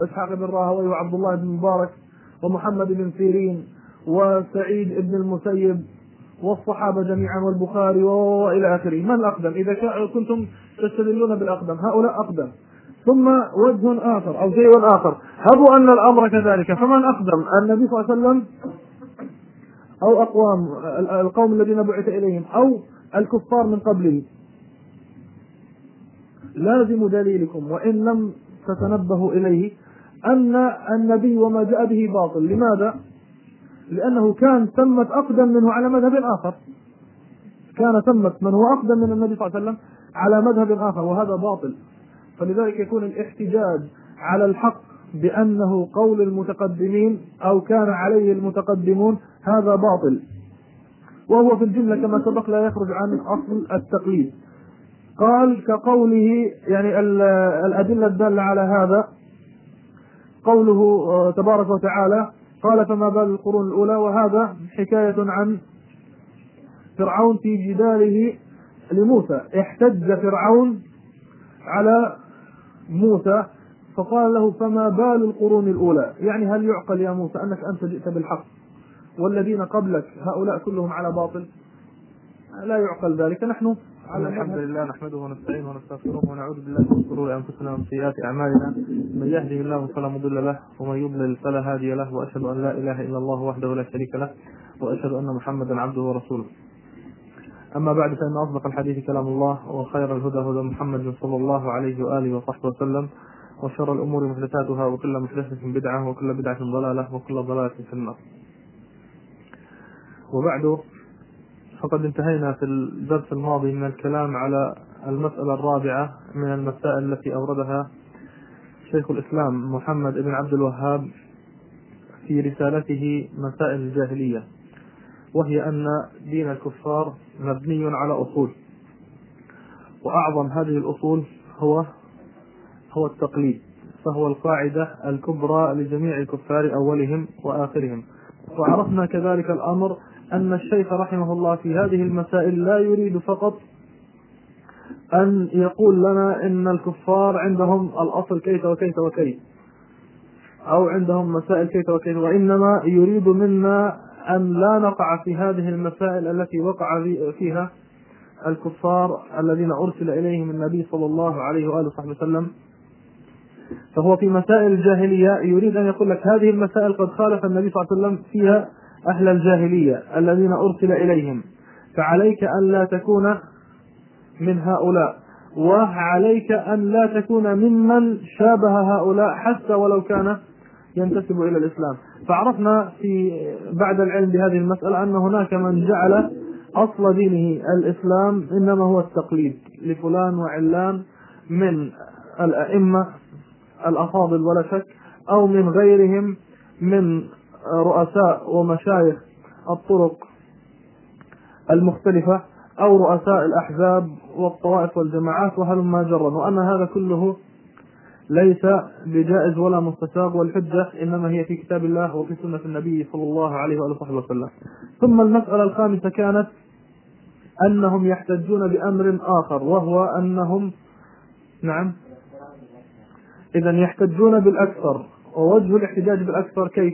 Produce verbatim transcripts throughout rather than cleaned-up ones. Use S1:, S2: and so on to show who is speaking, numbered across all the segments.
S1: وإسحاق بن راهويه وعبد الله بن مبارك ومحمد بن سيرين وسعيد بن المسيب والصحابة جميعا والبخاري وإلى آخره. من الأقدم؟ إذا كنتم تستدلون بالأقدم هؤلاء أقدم. ثم وجه آخر أو شيء آخر، هبوا أن الأمر كذلك، فمن أقدم؟ النبي صلى الله عليه وسلم أو أقوام القوم الذين بعث إليهم أو الكفار من قبله؟ لازم دليلكم وإن لم تتنبهوا إليه أن النبي وما جاء به باطل. لماذا؟ لأنه كان ثمة أقدم منه على مذهب آخر، كان ثمة من هو أقدم من النبي صلى الله عليه وسلم على مذهب آخر، وهذا باطل. فلذلك يكون الاحتجاج على الحق بأنه قول المتقدمين أو كان عليه المتقدمون هذا باطل، وهو في الجملة كما سبق لا يخرج عن أصل التقليد. قال كقوله يعني الأدلة الدالة على هذا قوله تبارك وتعالى قال فما بال القرون الأولى، وهذا حكاية عن فرعون في جداله لموسى. احتج فرعون على موسى فقال له فما بال القرون الأولى، يعني هل يعقل يا موسى أنك أنت جئت بالحق والذين قبلك هؤلاء كلهم على باطل؟ لا يعقل ذلك. نحن
S2: على الحمد لله نحمده ونستعينه ونستغفره ونعوذ بالله من شرور أنفسنا ومن سيئات أعمالنا، من يهده الله فلا مضل له ومن يضلل فلا هادي له، وأشهد أن لا إله إلا الله وحده لا شريك له، وأشهد أن محمدا عبده ورسوله. أما بعد، فإن أصدق الحديث كلام الله، وخير الهدى هدى محمد صلى الله عليه وآله وصحبه وسلم، وشر الأمور محدثاتها، وكل محدثة بدعة، وكل بدعة ضلالة، وكل ضلالة في النار. وبعد، فقد انتهينا في الدرس الماضي من الكلام على المسألة الرابعة من المسائل التي أوردها شيخ الإسلام محمد بن عبد الوهاب في رسالته مسائل الجاهلية، وهي أن دين الكفار مبني على أصول، وأعظم هذه الأصول هو هو التقليد، فهو القاعدة الكبرى لجميع الكفار أولهم وآخرهم. وعرفنا كذلك الأمر أن الشيخ رحمه الله في هذه المسائل لا يريد فقط أن يقول لنا إن الكفار عندهم الأصل كيف وكيف وكيف، أو عندهم مسائل كيف وكيف، وإنما يريد منا أن لا نقع في هذه المسائل التي وقع فيها الكفار الذين أرسل إليهم النبي صلى الله عليه وآله وصحبه وسلم. فهو في مسائل الجاهلية يريد أن يقول لك هذه المسائل قد خالف النبي صلى الله عليه وسلم فيها أهل الجاهلية الذين أرسل إليهم، فعليك أن لا تكون من هؤلاء، وعليك أن لا تكون ممن شابه هؤلاء حتى ولو كان ينتسب إلى الإسلام. فعرفنا في بعد العلم بهذه المسألة أن هناك من جعل أصل دينه الإسلام إنما هو التقليد لفلان وعلان من الأئمة الأفاضل ولا شك، أو من غيرهم من رؤساء ومشايخ الطرق المختلفة، أو رؤساء الأحزاب والطوائف والجماعات وهلما جرا، وأن هذا كله ليس بجائز ولا مستساغ، والحجة إنما هي في كتاب الله وفي سنة النبي صلى الله عليه وآله وسلم. ثم المسألة الخامسة كانت أنهم يحتجون بأمر آخر، وهو أنهم نعم إذن يحتجون بالأكثر. ووجه الاحتجاج بالأكثر كيف؟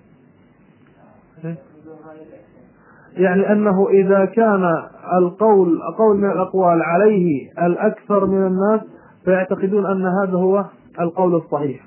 S2: يعني أنه إذا كان القول قول من الأقوال عليه الأكثر من الناس فيعتقدون أن هذا هو القول الصحيح.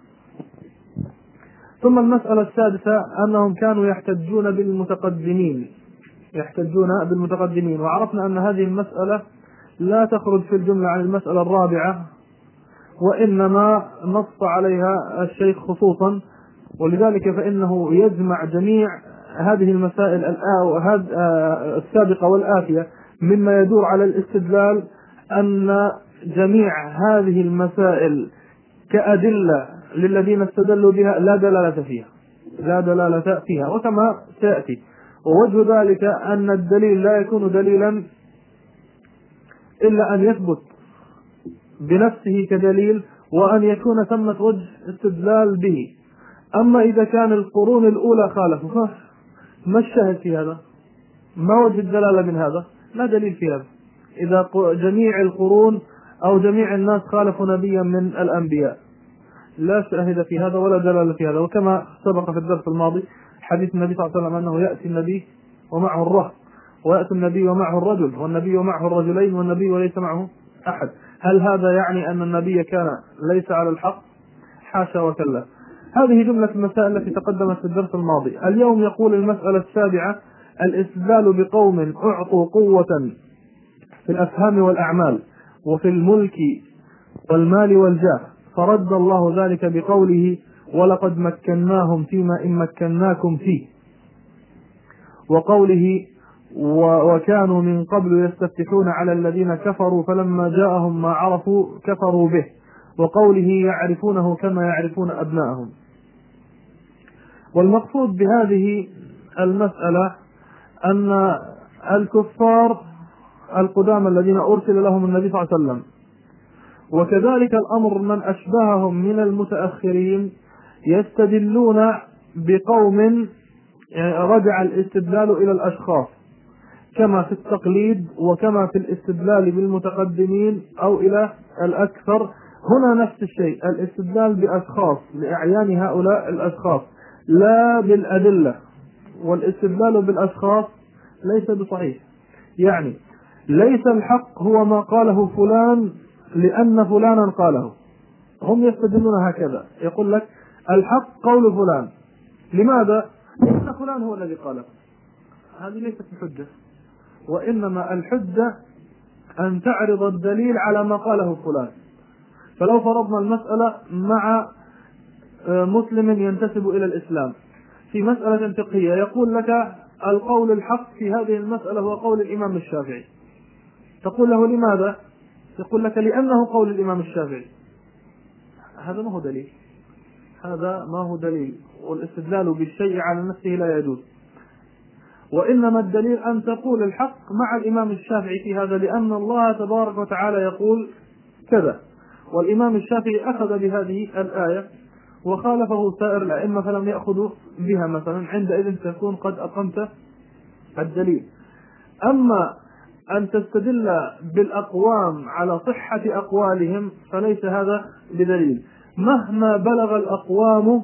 S2: ثم المسألة السادسة أنهم كانوا يحتجون بالمتقدمين يحتجون بالمتقدمين وعرفنا أن هذه المسألة لا تخرج في الجملة عن المسألة الرابعة، وإنما نص عليها الشيخ خصوصا، ولذلك فإنه يجمع جميع هذه المسائل السابقة والآتية مما يدور على الاستدلال أن جميع هذه المسائل كأدلة للذين استدلوا بها لا دلالة فيها لا دلالة فيها وكما سيأتي. ووجه ذلك أن الدليل لا يكون دليلا إلا أن يثبت بنفسه كدليل، وأن يكون ثمة وجه استدلال به. أما إذا كان القرون الأولى خالفوا، ما الشاهد في هذا؟ ما وجه الدلالة من هذا؟ لا دليل في هذا. إذا جميع القرون أو جميع الناس خالفوا نبيا من الأنبياء، لا شاهد في هذا ولا دلالة في هذا. وكما سبق في الدرس الماضي حديث النبي صلى الله عليه وسلم أنه يأتي النبي ومعه الرهط، ويأتي النبي ومعه الرجل، والنبي ومعه الرجلين، والنبي وليس معه أحد. هل هذا يعني أن النبي كان ليس على الحق؟ حاشا وكلا. هذه جملة المسائل التي تقدمت في الدرس الماضي. اليوم يقول المسألة السابعة: الاستدلال بقوم أعطوا قوة في الأفهام والأعمال وفي الملك والمال والجاه، فرد الله ذلك بقوله: ولقد مكناهم فيما إن مكناكم فيه، وقوله: وكانوا من قبل يستفتحون على الذين كفروا فلما جاءهم ما عرفوا كفروا به، وقوله: يعرفونه كما يعرفون أبناءهم. والمقصود بهذه المسألة أن الكفار القدامى الذين أرسل لهم النبي صلى الله عليه وسلم، وكذلك الأمر من أشبههم من المتأخرين، يستدلون بقوم رجع الاستدلال إلى الأشخاص، كما في التقليد وكما في الاستدلال بالمتقدمين أو إلى الأكثر. هنا نفس الشيء، الاستدلال بأشخاص لأعيان هؤلاء الأشخاص لا بالأدلة، والاستدلال بالأشخاص ليس بصحيح. يعني ليس الحق هو ما قاله فلان لأن فلانا قاله. هم يستدلون هكذا، يقول لك الحق قول فلان، لماذا؟ لأن فلان هو الذي قاله. هذه ليست الحجة، وإنما الحجة أن تعرض الدليل على ما قاله فلان. فلو فرضنا المسألة مع مسلم ينتسب إلى الإسلام في مسألة فقهية، يقول لك القول الحق في هذه المسألة هو قول الإمام الشافعي، تقول له لماذا؟ يقول لك لأنه قول الإمام الشافعي. هذا ما هو دليل، هذا ما هو دليل، والاستدلال بالشيء على نفسه لا يجوز. وإنما الدليل أن تقول الحق مع الإمام الشافعي في هذا، لأن الله تبارك وتعالى يقول كذا، والإمام الشافعي أخذ بهذه الآية وخالفه سائر الأئمة فلم يأخذوا بها مثلا، عندئذ تكون قد أقمت الدليل. أما أن تستدل بالأقوام على صحة أقوالهم فليس هذا بدليل، مهما بلغ الأقوام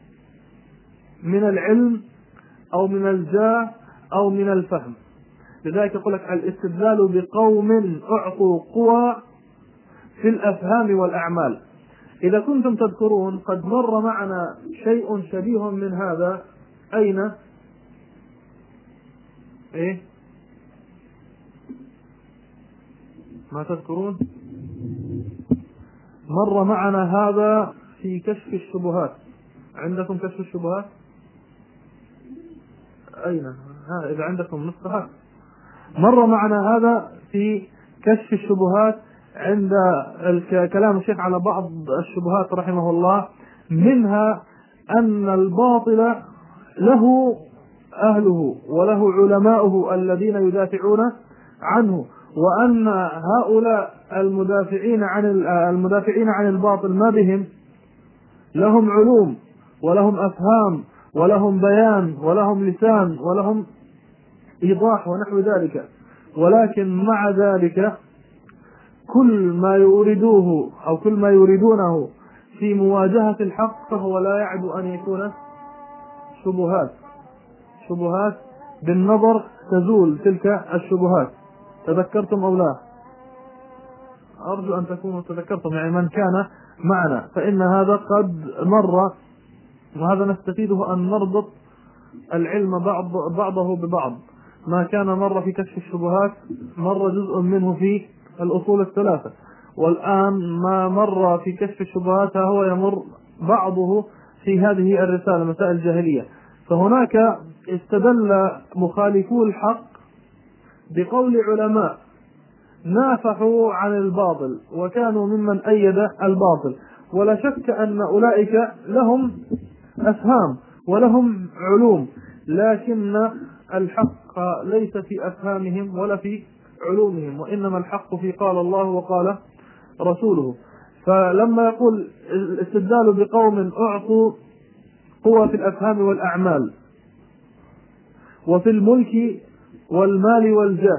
S2: من العلم أو من الجاه أو من الفهم. لذلك يقول لك الاستدلال بقوم أعطوا قوى في الأفهام والأعمال. إذا كنتم تذكرون قد مر معنا شيء شبيه من هذا. أين؟ إيه؟ ما تذكرون؟ مر معنا هذا في كشف الشبهات. عندكم كشف الشبهات؟ أين؟ ها إذا عندكم نسخة. مر معنا هذا في كشف الشبهات عند كلام الشيخ على بعض الشبهات رحمه الله، منها أن الباطل له أهله وله علماؤه الذين يدافعون عنه، وأن هؤلاء المدافعين عن المدافعين عن الباطل ما بهم؟ لهم علوم ولهم أفهام ولهم بيان ولهم لسان ولهم إيضاح ونحو ذلك، ولكن مع ذلك كل ما يريدوه أو كل ما يريدونه في مواجهة الحق فهو لا يعد أن يكون شبهات. شبهات بالنظر تزول تلك الشبهات. تذكرتم أو لا؟ أرجو أن تكونوا تذكرتم، يعني من كان معنا، فإن هذا قد مر، وهذا نستفيده أن نربط العلم بعض بعضه ببعض. ما كان مر في كشف الشبهات مر جزء منه في الأصول الثلاثة، والآن ما مر في كشف الشبهات هو يمر بعضه في هذه الرسالة مسائل الجاهلية. فهناك استدل مخالفو الحق بقول علماء نافحوا عن الباطل وكانوا ممن أيد الباطل، ولا شك أن أولئك لهم أفهام ولهم علوم، لكن الحق ليس في أفهامهم ولا في علومهم، وإنما الحق في قال الله وقال رسوله. فلما يقول الاستدلال بقوم أعطوا قوة في الأفهام والأعمال وفي الملك والمال والجاه،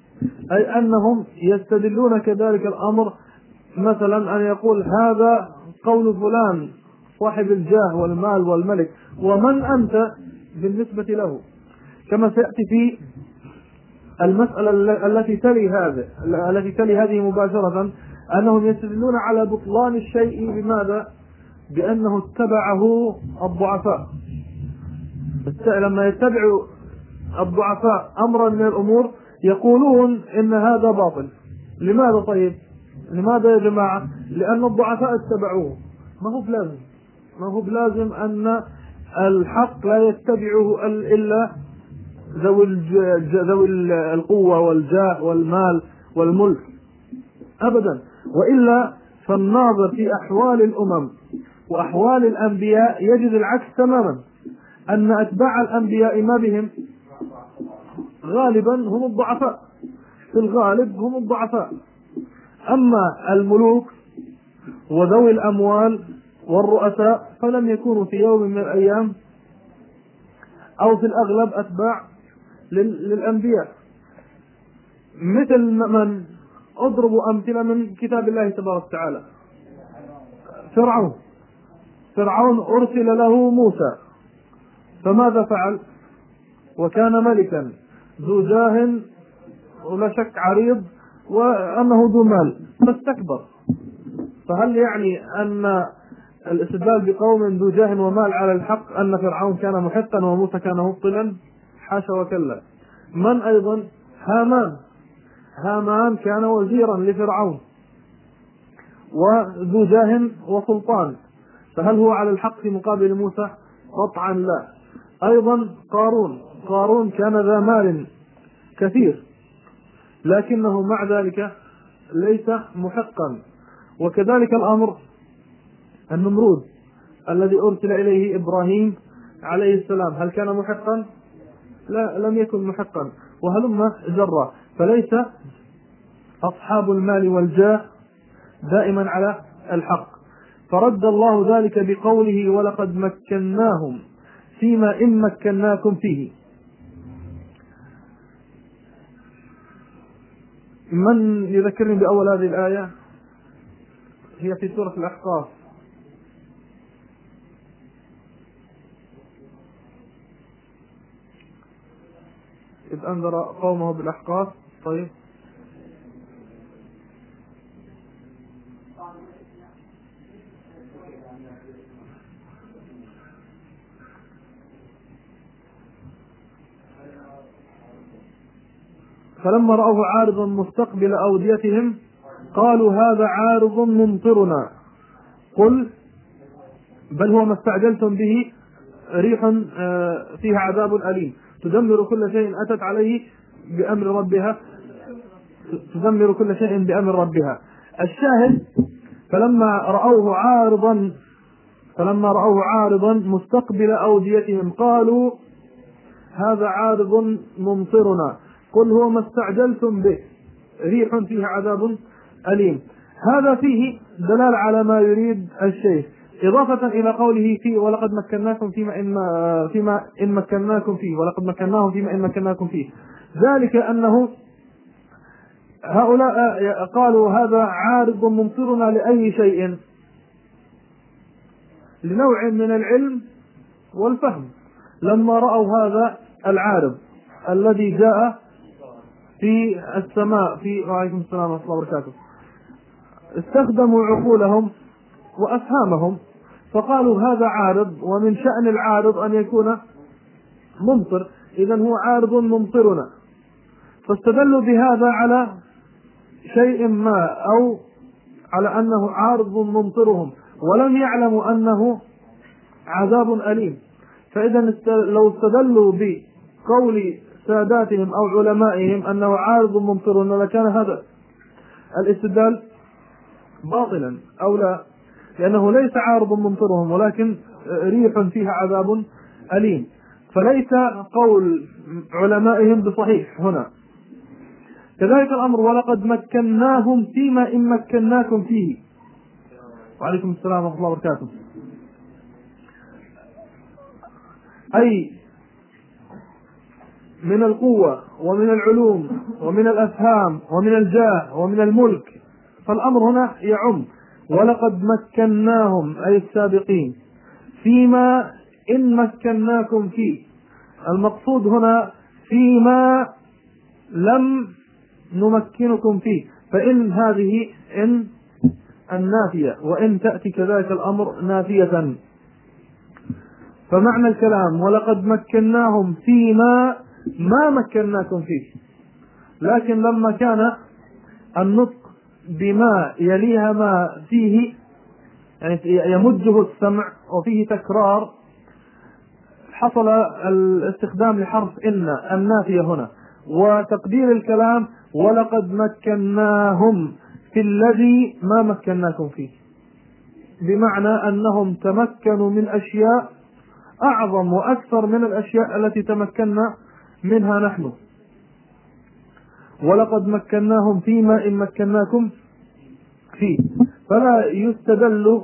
S2: أي أنهم يستدلون كذلك الأمر، مثلا أن يقول هذا
S1: قول فلان صاحب الجاه والمال والملك، ومن أنت بالنسبة له. كما سيأتي في المسألة التي تلي هذه التي تلي هذه مباشرة، أنهم يستدلون على بطلان الشيء بماذا؟ بأنه اتبعه الضعفاء. لما يتبع الضعفاء أمرا من الأمور يقولون إن هذا باطل. لماذا طيب؟ لماذا يا جماعة؟ لأن الضعفاء اتبعوه. ما هو بلازم ما هو بلازم أن الحق لا يتبعه إلا ذوي ذوي القوة والجاه والمال والملك أبدا، وإلا فالناظر في أحوال الأمم وأحوال الأنبياء يجد العكس تماما، أن أتباع الأنبياء ما بهم؟ غالبا هم الضعفاء، في الغالب هم الضعفاء. أما الملوك وذوي الأموال والرؤساء فلم يكونوا في يوم من الأيام أو في الأغلب أتباع للأنبياء. مثل من أضرب أمثلة من كتاب الله تبارك وتعالى. فرعون فرعون أرسل له موسى، فماذا فعل؟ وكان ملكا ذو جاه ولا شك عريض وأنه ذو مال، فاستكبر. فهل يعني أن الاستدلال بقوم ذو جاه ومال على الحق أن فرعون كان محقا وموسى كان مبطلا؟ حاشا وكلا. من أيضا؟ هامان هامان كان وزيرا لفرعون وذو جاه وسلطان، فهل هو على الحق في مقابل موسى؟ قطعا لا. أيضا قارون قارون كان ذا مال كثير لكنه مع ذلك ليس محقا. وكذلك الأمر النمرود الذي أرسل إليه إبراهيم عليه السلام، هل كان محقا؟ لا، لم يكن محقا. وهلم جرا. فليس أصحاب المال والجاه دائما على الحق. فرد الله ذلك بقوله ولقد مكناهم فيما إن مكناكم فيه. من يذكرني بأول هذه الآية؟ هي في سورة الأحقاف. إذ أنذر قومه بالأحقاف. طيب فلما رأوه عارضا مستقبل أوديتهم قالوا هذا عارض ممطرنا قل بل هو ما استعجلتم به ريح فيها عذاب أليم تدمر كل شيء أتت عليه بأمر ربها تدمر كل شيء بأمر ربها. الشاهد فلما رأوه عارضا فلما رأوه عارضا مستقبل أوديتهم قالوا هذا عارض ممطرنا قل هو ما استعجلتم به ريح فيها عذاب أليم. هذا فيه دلالة على ما يريد الشيخ، إضافة إلى قوله فيه ولقد مكناكم فيما إن فيما إن مكناكم فيه ولقد مكناهم فيما إن مكناكم فيه، ذلك أنه هؤلاء قالوا هذا عارض ممطرنا لأي شيء؟ لنوع من العلم والفهم. لما رأوا هذا العارض الذي جاء في السماء في وعليكم السلام ورحمة الله وبركاته استخدموا عقولهم وأفهامهم فقالوا هذا عارض ومن شأن العارض أن يكون ممطر، إذن هو عارض ممطرنا، فاستدلوا بهذا على شيء ما أو على أنه عارض ممطرهم ولم يعلموا أنه عذاب أليم. فإذا لو استدلوا بقول ساداتهم أو علمائهم أنه عارض ممطرنا لكان هذا الاستدلال باطلا أو لا، لأنه ليس عارض ممطرهم ولكن ريح فيها عذاب أليم، فليس قول علمائهم بصحيح هنا. كذلك الأمر ولقد مكناهم فيما إن مكناكم فيه. وعليكم السلام ورحمة الله وبركاته. أي من القوة ومن العلوم ومن الأفهام ومن الجاه ومن الملك، فالأمر هنا يعم. ولقد مكناهم أي السابقين فيما إن مكناكم فيه. المقصود هنا فيما لم نمكنكم فيه، فإن هذه إن النافية، وإن تأتي كذلك الأمر نافية. فمعنى الكلام ولقد مكناهم فيما ما مكناكم فيه، لكن لما كان النطق بما يليها ما فيه يعني يمده السمع وفيه تكرار، حصل الاستخدام لحرف إن النافية هنا، وتقدير الكلام ولقد مكناهم في الذي ما مكناكم فيه، بمعنى أنهم تمكنوا من أشياء أعظم وأكثر من الأشياء التي تمكنا منها نحن. ولقد مكناهم فيما إن مكناكم فيه، فلا يستدل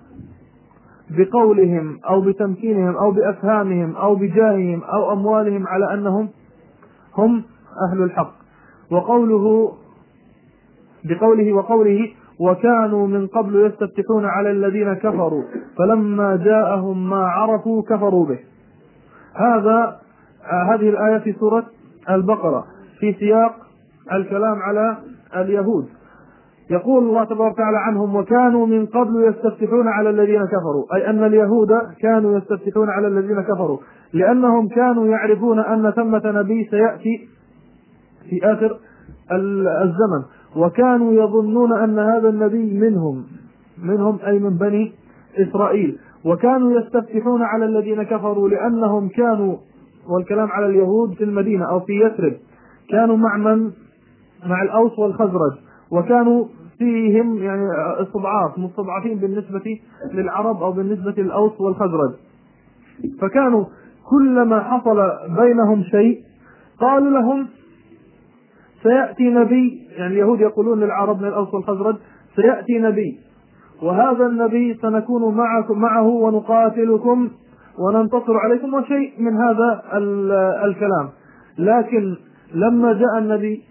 S1: بقولهم أو بتمكينهم أو بأفهامهم أو بجاههم أو أموالهم على أنهم هم أهل الحق. وقوله بقوله وقوله وكانوا من قبل يستفتحون على الذين كفروا فلما جاءهم ما عرفوا كفروا به. هذا هذه الآية في سورة البقرة في سياق الكلام على اليهود. يقول الله تبارك وتعالى عنهم وكانوا من قبل يستفتحون على الذين كفروا، أي أن اليهود كانوا يستفتحون على الذين كفروا لأنهم كانوا يعرفون أن ثمة نبي سيأتي في آخر الزمن، وكانوا يظنون أن هذا النبي منهم منهم أي من بني إسرائيل، وكانوا يستفتحون على الذين كفروا لأنهم كانوا، والكلام على اليهود في المدينة أو في يثرب، كانوا مع من مع الأوس والخزرج، وكانوا فيهم يعني استضعاف مستضعفين بالنسبة للعرب أو بالنسبة للأوس والخزرج، فكانوا كلما حصل بينهم شيء قالوا لهم سيأتي نبي، يعني اليهود يقولون للعرب من الأوس والخزرج سيأتي نبي، وهذا النبي سنكون معكم معه ونقاتلكم وننتصر عليكم وشيء من هذا الكلام. لكن لما جاء النبي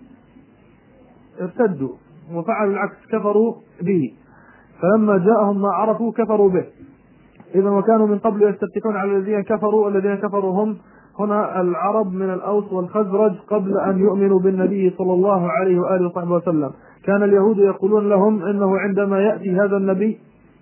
S1: ارتدوا وفعلوا العكس، كفروا به، فلما جاءهم ما عرفوا كفروا به. إذا وكانوا من قبل يستفتحون على الذين كفروا، الذين كفروا هم هنا العرب من الأوس والخزرج قبل أن يؤمنوا بالنبي صلى الله عليه وآله وصحبه وسلم. كان اليهود يقولون لهم إنه عندما يأتي هذا النبي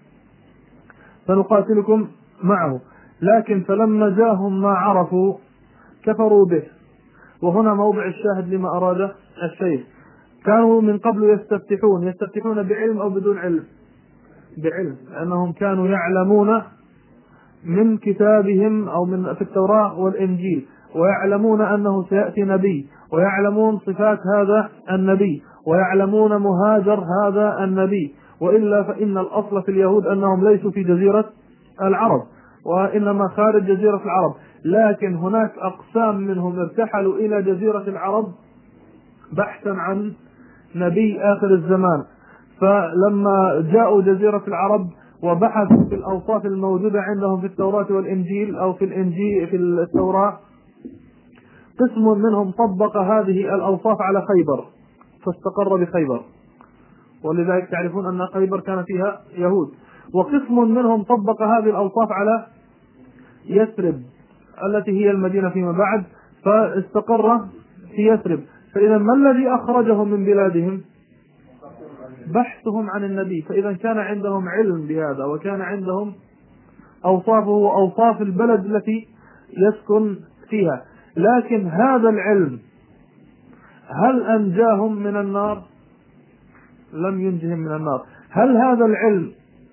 S1: سنقاتلكم معه، لكن فلما جاءهم ما عرفوا كفروا به. وهنا موضع الشاهد لما أراد الشيخ. كانوا من قبل يستفتحون يستفتحون بعلم أو بدون علم؟ بعلم، لأنهم كانوا يعلمون من كتابهم أو من في التوراة والإنجيل، ويعلمون أنه سيأتي نبي، ويعلمون صفات هذا النبي، ويعلمون مهاجر هذا النبي، وإلا فإن الأصل في اليهود أنهم ليسوا في جزيرة العرب وإنما خارج جزيرة العرب، لكن هناك أقسام منهم ارتحلوا إلى جزيرة العرب بحثا عن نبي آخر الزمان. فلما جاءوا جزيرة العرب وبحثوا في الأوصاف الموجودة عندهم في التوراة والإنجيل أو في الإنجيل في التوراة، قسم منهم طبق هذه الأوصاف على خيبر فاستقر بخيبر، ولذلك تعرفون أن خيبر كان فيها يهود. وقسم منهم طبق هذه الأوصاف على يثرب التي هي المدينة فيما بعد فاستقر في يثرب. فإذا ما الذي أخرجهم من بلادهم؟ بحثهم عن النبي. فإذا كان عندهم علم بهذا وكان عندهم أوصافه وأوصاف البلد التي يسكن فيها، لكن هذا العلم هل أنجاهم من النار؟ لم ينجهم من النار. هل هذا العلم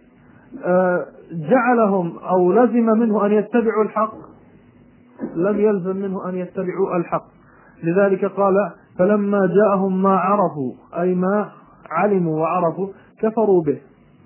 S1: جعلهم أو لزم منه أن يتبعوا الحق؟ لم يلزم منه أن يتبعوا الحق. لذلك قال فلما جاءهم ما عرفوا أي ما علموا وعرفوا كفروا به.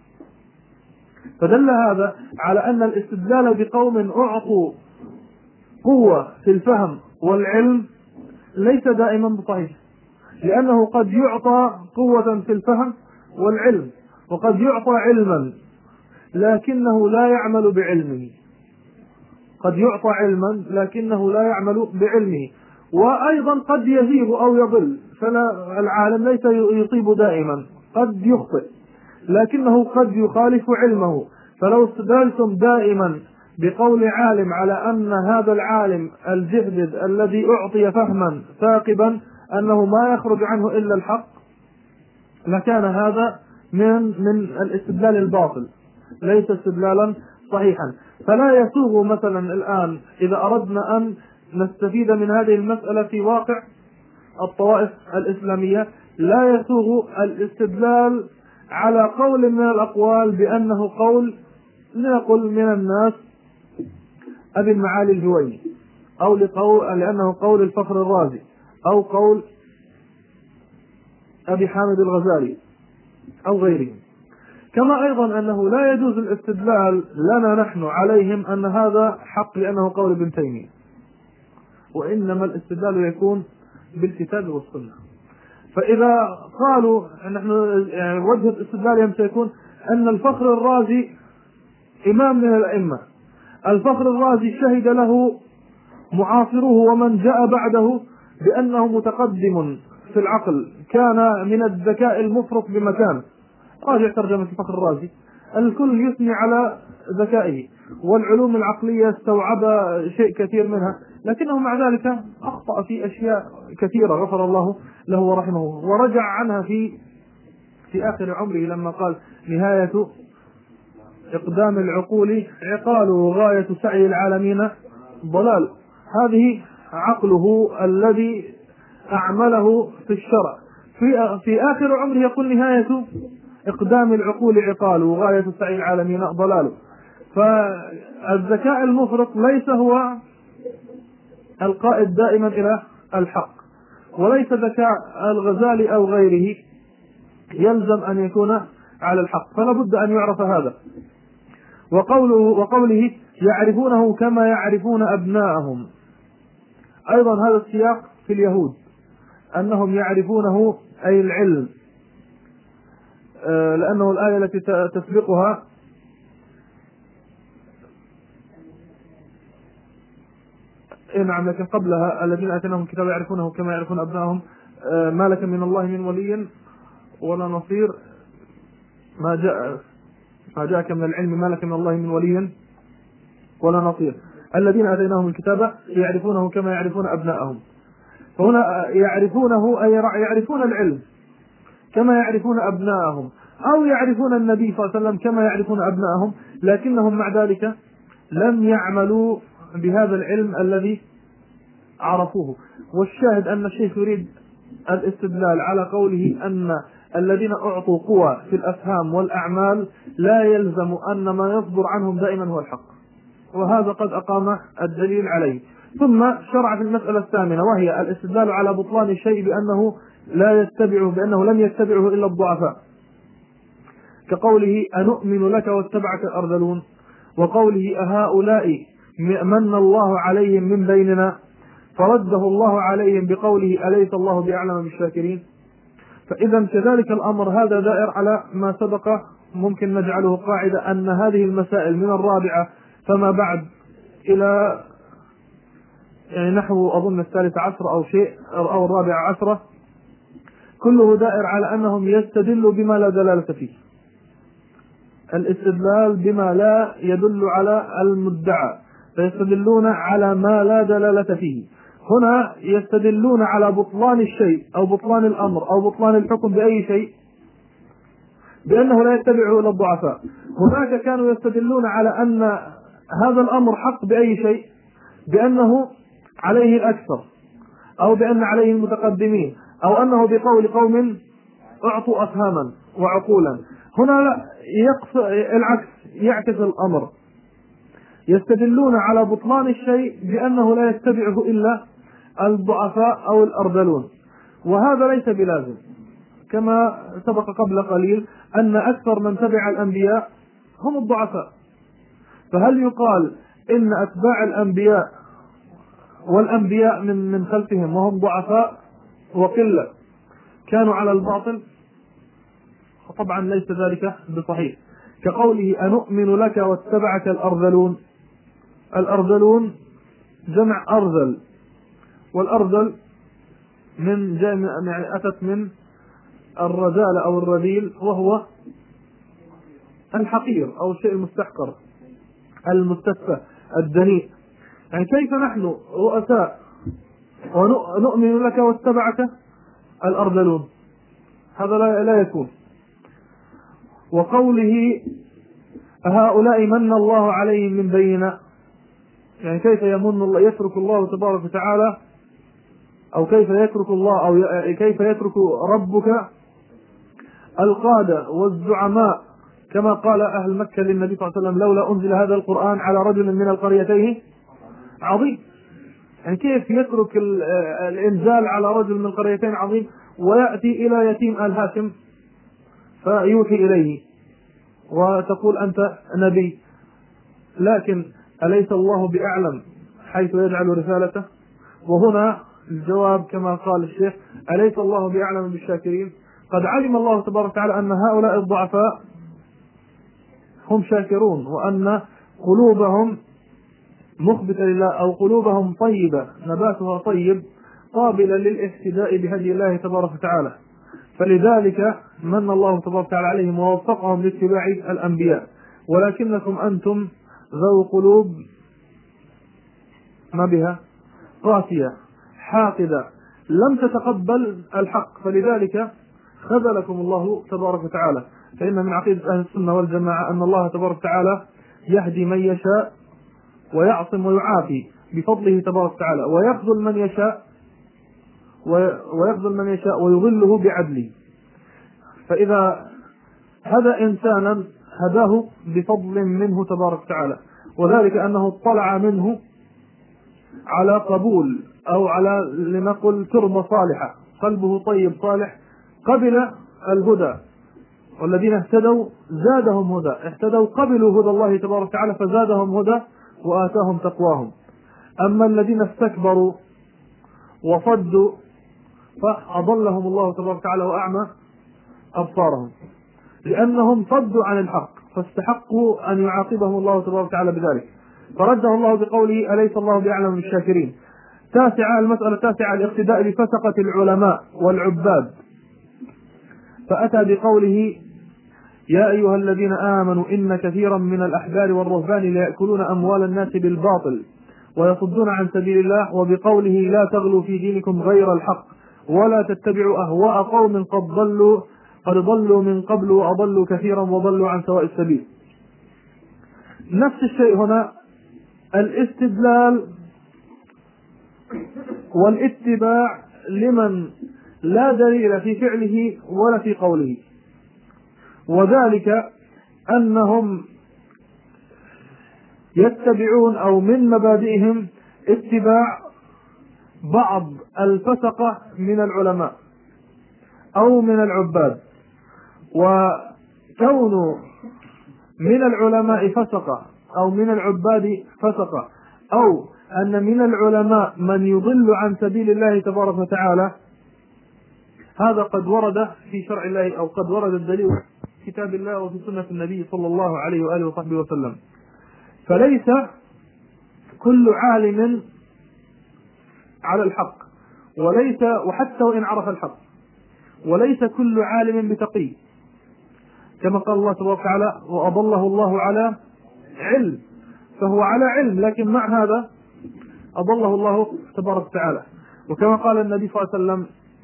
S1: فدل هذا على أن الاستدلال بقوم أعطوا قوة في الفهم والعلم ليس دائما صحيح، لأنه قد يعطى قوة في الفهم والعلم وقد يعطى علما لكنه لا يعمل بعلمه، قد يعطى علما لكنه لا يعمل بعلمه، وأيضا قد يزيغ أو يضل، فلا العالم ليس يصيب دائما، قد يخطئ. لكنه قد يخالف علمه. فلو استدلتم دائما بقول عالم على أن هذا العالم الجهبذ الذي أعطي فهما ثاقبا أنه ما يخرج عنه إلا الحق، لكان هذا من من الاستدلال الباطل، ليس استدلالا صحيحا. فلا يسوغ مثلا الآن إذا أردنا أن نستفيد من هذه المسألة في واقع الطوائف الإسلامية، لا يسوغ الاستدلال على قول من الأقوال بأنه قول لنقل من الناس أبي المعالي الجويني، أو لقول لأنه قول الفخر الرازي، أو قول أبي حامد الغزالي أو غيرهم. كما أيضا أنه لا يجوز الاستدلال لنا نحن عليهم أن هذا حق لأنه قول ابن تيمية، وإنما الاستدلال يكون بالكتاب والسنة. فإذا قالوا نحن يعني وجه الاستدلال سيكون أن الفخر الرازي إمام من الأئمة، الفخر الرازي شهد له معاصره ومن جاء بعده بأنه متقدم في العقل، كان من الذكاء المفرط بمكان. راجع ترجمة الفخر الرازي، الكل يثني على ذكائه، والعلوم العقلية استوعب شيء كثير منها، لكنه مع ذلك أخطأ في أشياء كثيرة غفر الله له ورحمه، ورجع عنها في في آخر عمره لما قال نهاية إقدام العقول عقال وغاية سعي العالمين ضلال. هذه عقله الذي أعمله في الشرع، في, في آخر عمره يقول نهاية إقدام العقول عقال وغاية سعي العالمين ضلال. فالذكاء المفرط ليس هو القائد دائما إلى الحق، وليس ذكاء الغزالي أو غيره يلزم أن يكون على الحق، فلا بد أن يعرف هذا. وقوله, وقوله يعرفونه كما يعرفون أبناءهم، أيضا هذا السياق في اليهود أنهم يعرفونه أي العلم، لأنه الآية التي تسبقها إيه نعم لكن قبلها الذين آتيناهم الكتاب يعرفونه كما يعرفون أبناءهم ما لك من الله من ولي ولا نصير، ما جاء ما جاءك من العلم ما لك من الله من ولي ولا نصير، الذين آتيناهم الكتاب يعرفونه كما يعرفون أبناءهم. فهنا يعرفونه أي يعرفون العلم كما يعرفون أبناءهم، أو يعرفون النبي صلى الله عليه وسلم كما يعرفون أبناءهم، لكنهم مع ذلك لم يعملوا بهذا العلم الذي عرفوه. والشاهد أن الشيخ يريد الاستدلال على قوله أن الذين أعطوا قوة في الأفهام والأعمال لا يلزم أن ما يصدر عنهم دائما هو الحق، وهذا قد أقام الدليل عليه. ثم شرع في المسألة الثامنة وهي الاستدلال على بطلان الشيء بأنه لا يتبعه بأنه لم يتبعه إلا الضعفاء، كقوله أنؤمن لك واتبعك الأرذلون، وقوله أهؤلاء من الله عليهم من بيننا، فرده الله عليهم بقوله أليس الله بأعلم بالشاكرين. فإذا كذلك الأمر هذا دائر على ما سبق، ممكن نجعله قاعدة أن هذه المسائل من الرابعة فما بعد إلى يعني نحو أظن الثالث عشر أو شيء أو الرابع عشرة، كله دائر على أنهم يستدلوا بما لا دلالة فيه، الاستدلال بما لا يدل على المدعى، فيستدلون على ما لا دلالة فيه. هنا يستدلون على بطلان الشيء أو بطلان الأمر أو بطلان الحكم بأي شيء بأنه لا يتبعه إلى الضعفاء. هناك كانوا يستدلون على أن هذا الأمر حق بأي شيء بأنه عليه الأكثر، أو بأن عليه المتقدمين، أو أنه بقول قوم أعطوا أفهاما وعقولا. هنا لا، العكس يعكس الأمر، يستدلون على بطلان الشيء بأنه لا يتبعه إلا الضعفاء أو الأرذلون، وهذا ليس بلازم، كما سبق قبل قليل أن أكثر من تبع الأنبياء هم الضعفاء. فهل يقال إن أتباع الأنبياء والأنبياء من من خلفهم وهم ضعفاء وقلة كانوا على الباطل؟ طبعا ليس ذلك بصحيح، كقوله أنؤمن لك واتبعك الأرذلون. الأرذلون جمع أرذل، والأرذل من جمع يعني أتت من الرذال أو الرذيل، وهو الحقير أو الشيء المستحقر المستتفه الدنيء. يعني كيف نحن رؤساء ونؤمن لك واتبعك الأرذلون؟ هذا لا يكون. وقوله هؤلاء من الله عليهم من بيننا، يعني كيف يمن الله يترك الله تبارك وتعالى، أو كيف يترك الله أو كيف يترك ربك القادة والزعماء كما قال أهل مكة للنبي صلى الله عليه وسلم لولا أنزل هذا القرآن على رجل من القريتين عظيم. يعني كيف يترك الإنزال على رجل من القريتين عظيم ويأتي إلى يتيم آل هاشم فيوحي إليه وتقول أنت نبي؟ لكن أليس الله بأعلم حيث يجعل رسالته؟ وهنا الجواب كما قال الشيخ أليس الله بأعلم بالشاكرين؟ قد علم الله تبارك وتعالى أن هؤلاء الضعفاء هم شاكرون، وأن قلوبهم مخبتة لله أو قلوبهم طيبة نباتها طيب قابلة للاهتداء بهدي الله تبارك وتعالى، فلذلك من الله تبارك وتعالى عليهم ووفقهم لاتباع الأنبياء. ولكنكم أنتم ذو قلوب ما بها قاسية حاقدة لم تتقبل الحق، فلذلك خذلكم الله تبارك وتعالى. فإن من عقيدة أهل السنة والجماعة أن الله تبارك وتعالى يهدي من يشاء ويعصم ويعافي بفضله تبارك وتعالى، ويخذل من يشاء ويخذل من يشاء ويضله بعدله. فإذا هدى إنسانا هداه بفضل منه تبارك وتعالى، وذلك أنه اطلع منه على قبول أو على لنقل تربة صالحة، قلبه طيب صالح قبل الهدى، والذين اهتدوا زادهم هدى، اهتدوا قبلوا هدى الله تبارك وتعالى فزادهم هدى وآتاهم تقواهم. أما الذين استكبروا وصدوا فأضلهم الله تبارك وتعالى وأعمى أبصارهم، لأنهم صدوا عن الحق فاستحقوا أن يعاقبهم الله تبارك وتعالى بذلك، فرده الله بقوله أليس الله بأعلم بالشاكرين. تاسعة المسألة التاسعة الاقتداء بفسقة العلماء والعباد، فأتى بقوله يا أيها الذين آمنوا إن كثيرا من الأحبار والرهبان ليأكلون أموال الناس بالباطل ويصدون عن سبيل الله، وبقوله لا تغلوا في دينكم غير الحق ولا تتبعوا أهواء قوم قد ضلوا قد ضلوا من قبل وأضلوا كثيرا وضلوا عن سواء السبيل. نفس الشيء هنا، الاستدلال والاتباع لمن لا دليل في فعله ولا في قوله، وذلك أنهم يتبعون أو من مبادئهم اتباع بعض الفسقة من العلماء أو من العباد، وكون من العلماء فسقة أو من العباد فسقة أو أن من العلماء من يضل عن سبيل الله تبارك وتعالى، هذا قد ورد في شرع الله أو قد ورد الدليل في كتاب الله وفي سنة النبي صلى الله عليه وآله وصحبه وسلم. فليس كل عالم على الحق، وليس وحتى وإن عرف الحق، وليس كل عالم بتقي، كما قال الله تبارك وتعالى وأضله الله على علم، فهو على علم لكن مع هذا أضله الله تبارك وتعالى. وكما قال النبي صلى الله عليه وسلم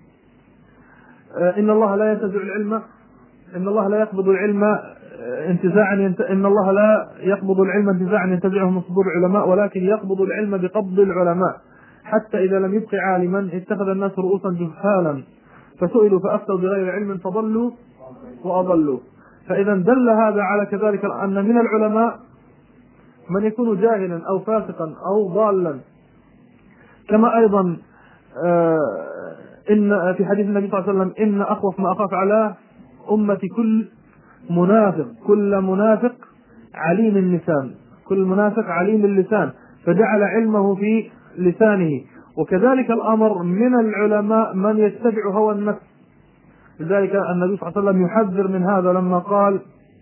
S1: إن الله لا ينتزع العلم إن الله لا يقبض العلم انتزاعا ينت... إن الله لا يقبض العلم انتزاعا ينتزعه من صدور العلماء، ولكن يقبض العلم بقبض العلماء، حتى إذا لم يبق عالما اتخذ الناس رؤوسا جهالا فسئلوا فأفتوا بغير علم فضلوا وأضلوا. فإذا دل هذا على كذلك أن من العلماء من يكون جاهلا أو فاسقا أو ضالا، كما أيضا إن في حديث النبي صلى الله عليه وسلم إن أخوف ما أخاف على أمتي كل منافق كل منافق عليم اللسان كل منافق عليم اللسان، فجعل علمه في لسانه. وكذلك الأمر من العلماء من يتبع هوى النفس، لذلك النبي صلى الله عليه وسلم يحذر من هذا لما قال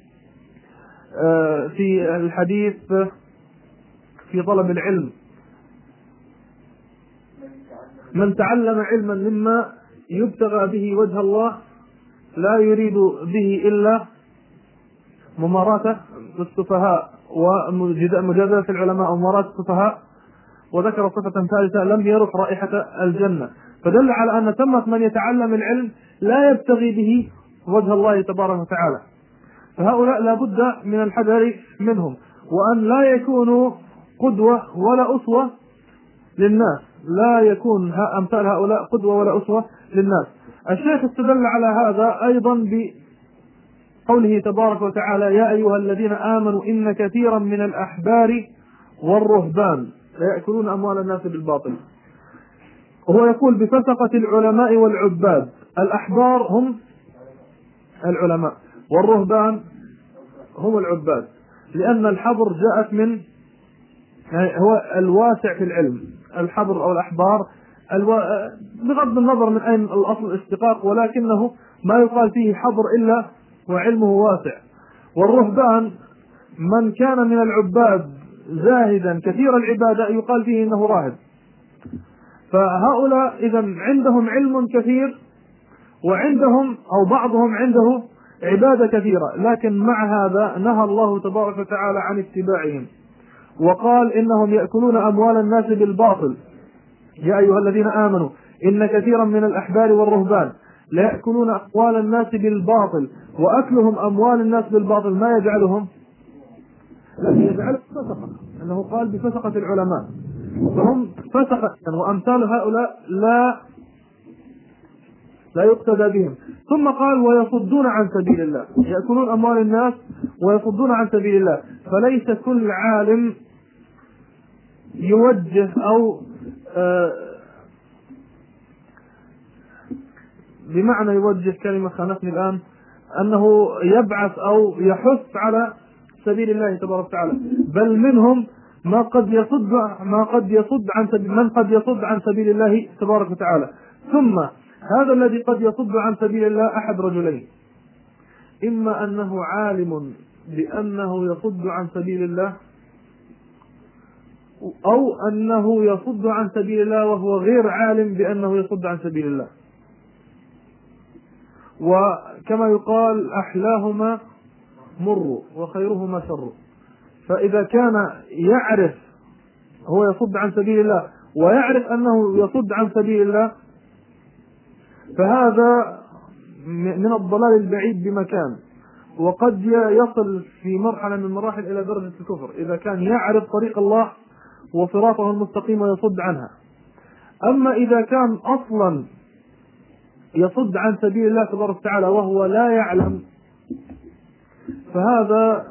S1: في الحديث في طلب العلم من تعلم علما مما يبتغى به وجه الله لا يريد به إلا
S2: مماراته بالسفهاء ومجادلة العلماء وممارسة السفهاء، وذكر صفة ثالثة لم يرق رائحة الجنة، فدل على أن ثمة من يتعلم العلم لا يبتغي به وجه الله تبارك وتعالى، فهؤلاء لا بد من الحذر منهم، وأن لا يكونوا قدوة ولا أسوة للناس، لا يكون أمثال هؤلاء قدوة ولا أسوة للناس. الشيخ استدل على هذا أيضا بقوله تبارك وتعالى يا أيها الذين آمنوا إن كثيرا من الأحبار والرهبان يأكلون أموال الناس بالباطل. وهو يقول بفسقة العلماء والعباد. الأحبار هم العلماء والرهبان هم العباد، لأن الحبر جاءت من هو الواسع في العلم، الحبر أو الأحبار الو... بغض النظر من أين الأصل الاشتقاق، ولكنه ما يقال فيه حبر إلا وعلمه واسع. والرهبان من كان من العباد زاهدا كثير العبادة يقال فيه إنه راهب. فهؤلاء إذن عندهم علم كثير وعندهم أو بعضهم عنده عبادة كثيرة، لكن مع هذا نهى الله تبارك وتعالى عن اتباعهم وقال إنهم يأكلون أموال الناس بالباطل. يا أيها الذين آمنوا إن كثيرا من الأحبار والرهبان لا يأكلون أموال الناس بالباطل، وأكلهم أموال الناس بالباطل ما يجعلهم لكن يجعلهم فسقة، أنه قال بفسقة العلماء، فهم فسقة وأمثال هؤلاء لا لا يقتدى بهم. ثم قال ويصدون عن سبيل الله، يأكلون أموال الناس ويصدون عن سبيل الله. فليس كل عالم يوجه أو آه بمعنى يوجه كلمة خانتني الآن أنه يبعث أو يحث على سبيل الله تبارك وتعالى، بل منهم ما قد يصد ما قد يصد عن سبيل من قد يصد عن سبيل الله تبارك وتعالى. ثم هذا الذي قد يصد عن سبيل الله أحد رجلين، إما أنه عالم بأنه يصد عن سبيل الله، أو أنه يصد عن سبيل الله وهو غير عالم بأنه يصد عن سبيل الله. وكما يقال أحلاهما مر وخيرهما شر. فإذا كان يعرف هو يصد عن سبيل الله ويعرف أنه يصد عن سبيل الله، فهذا من الضلال البعيد بمكان، وقد يصل في مرحلة من المراحل إلى درجة الكفر إذا كان يعرف طريق الله وصراطه المستقيم ويصد عنها. أما إذا كان أصلا يصد عن سبيل الله تبارك وتعالى وهو لا يعلم، فهذا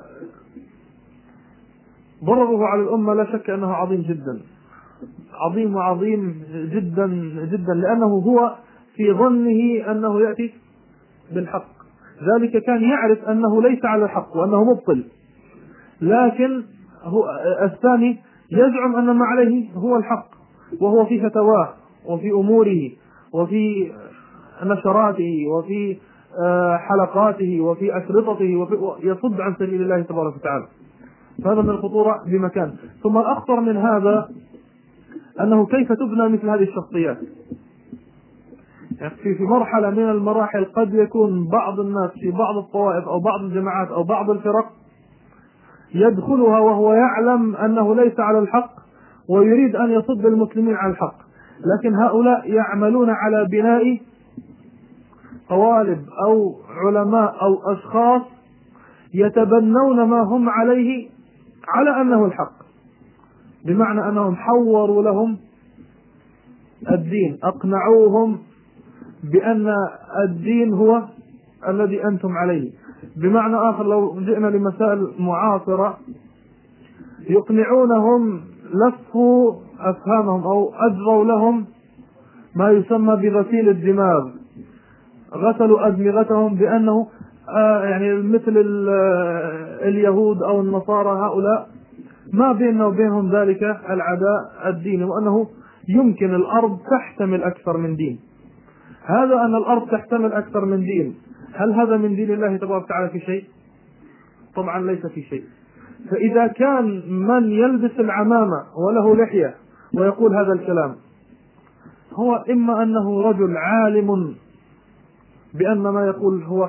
S2: ضرره على الأمة لا شك أنه عظيم جدا، عظيم وعظيم جدا جدا، لأنه هو في ظنه أنه يأتي بالحق، ذلك كان يعرف أنه ليس على الحق وأنه مبطل، لكن هو الثاني يزعم أن ما عليه هو الحق، وهو في فتواه وفي أموره وفي نشراته وفي حلقاته وفي أشرطته وفي يصد عن سبيل الله تبارك وتعالى. فهذا من الخطورة بمكان. ثم الأخطر من هذا أنه كيف تبنى مثل هذه الشخصيات. في في مرحلة من المراحل قد يكون بعض الناس في بعض الطوائف أو بعض الجماعات أو بعض الفرق يدخلها وهو يعلم أنه ليس على الحق ويريد أن يصد المسلمين على الحق، لكن هؤلاء يعملون على بناء قوالب أو علماء أو أشخاص يتبنون ما هم عليه على أنه الحق، بمعنى أنهم حوروا لهم الدين، أقنعوهم بأن الدين هو الذي أنتم عليه. بمعنى آخر لو جئنا لمسائل معاصرة يقنعونهم، لفوا أفهامهم أو أجروا لهم ما يسمى بغسيل الدماغ، غسلوا أدمغتهم بأنه آه يعني مثل اليهود أو النصارى، هؤلاء ما بيننا وبينهم ذلك العداء الديني، وأنه يمكن الأرض تحتمل أكثر من دين. هذا أن الأرض تحتمل أكثر من دين، هل هذا من دين الله تبارك وتعالى في شيء؟ طبعا ليس في شيء. فإذا كان من يلبس العمامة وله لحية ويقول هذا الكلام هو إما أنه رجل عالم بأن ما يقول هو حق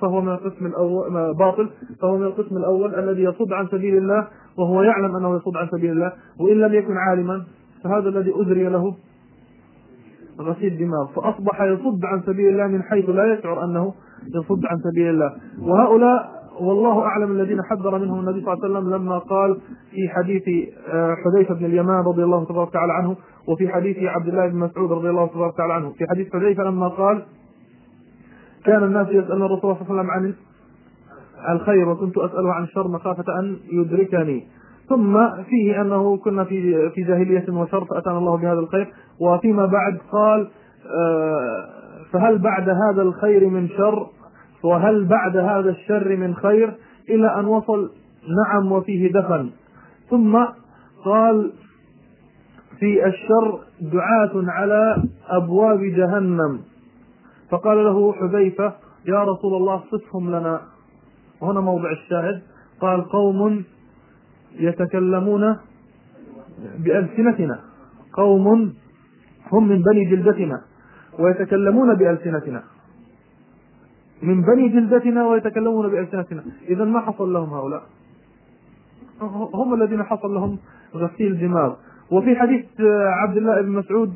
S2: فهو من القسم الأول باطل، فهو من القسم الأول الذي يصد عن سبيل الله وهو يعلم أنه يصد عن سبيل الله، وإن لم يكن عالما فهذا الذي أجري له غسيل دماغ، فأصبح يصد عن سبيل الله من حيث لا يشعر أنه يصد عن سبيل الله. وهؤلاء والله أعلم الذين حذر منهم النبي صلى الله عليه وسلم لما قال في حديث حذيفة بن اليمان رضي الله تبارك وتعالى عنه، وفي حديث عبد الله بن مسعود رضي الله تبارك وتعالى عنه. في حديث حذيفة لما قال كان الناس يسألون الرسول صلى الله عليه وسلم عن الخير وكنت أسأله عن الشر مخافة أن يدركني، ثم فيه أنه كنا في في جاهلية وشر فأتانا الله بهذا الخير، وفيما بعد قال فهل بعد هذا الخير من شر وهل بعد هذا الشر من خير، إلى أن وصل نعم وفيه دفن. ثم قال في الشر دعاة على أبواب جهنم، فقال له حذيفة يا رسول الله صفهم لنا. وهنا موضع الشاهد، قال قوم يتكلمون بألسنتنا، قوم هم من بني جلدتنا ويتكلمون بألسنتنا، من بني جلدتنا ويتكلمون بألسنتنا. إذن ما حصل لهم هؤلاء؟ هم الذين حصل لهم غسيل دماغ. وفي حديث عبد الله بن مسعود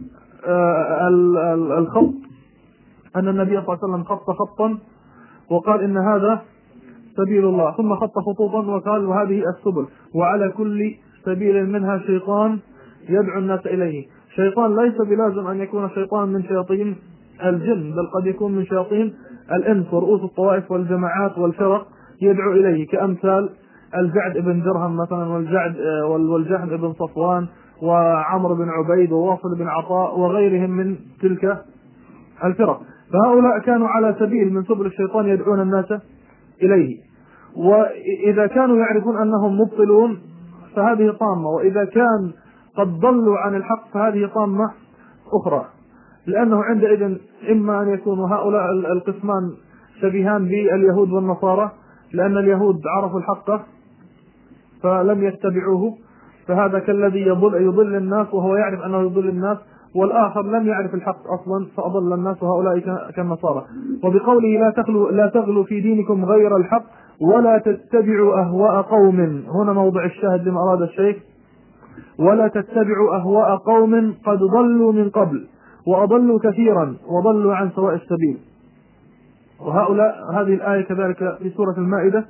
S2: الخط أن النبي صلى الله عليه وسلم خط خطا وقال إن هذا سبيل الله، ثم خط خطوطا وقال وهذه السبل، وعلى كل سبيل منها شيطان يدعو الناس إليه. شيطان ليس بلازم أن يكون شيطان من شياطين الجن، بل قد يكون من شياطين الإنس ورؤوس الطوائف والجماعات والفرق يدعو إليه، كأمثال الجعد بن درهم مثلا والجعد والجهم بن صفوان وعمر بن عبيد وواصل بن عطاء وغيرهم من تلك الفرق. فهؤلاء كانوا على سبيل من سبل الشيطان يدعون الناس إليه، وإذا كانوا يعرفون أنهم مبطلون فهذه طامة، وإذا كان قد ضلوا عن الحق فهذه طامة أخرى، لأنه عندئذ إما أن يكونوا هؤلاء القسمان شبيهان باليهود والنصارى، لأن اليهود عرفوا الحق فلم يتبعوه، فهذا كالذي يضل, يضل الناس وهو يعرف أنه يضل الناس، والآخر لم يعرف الحق أصلا فأضل الناس، وهؤلاء كالنصارى. وبقوله لا تغلوا لا تغلوا في دينكم غير الحق ولا تتبعوا أهواء قوم، هنا موضع الشاهد لما أراد الشيخ، ولا تتبعوا أهواء قوم قد ضلوا من قبل وأضلوا كثيرا وضلوا عن سواء السبيل. وهؤلاء هذه الآية كذلك في سورة المائدة،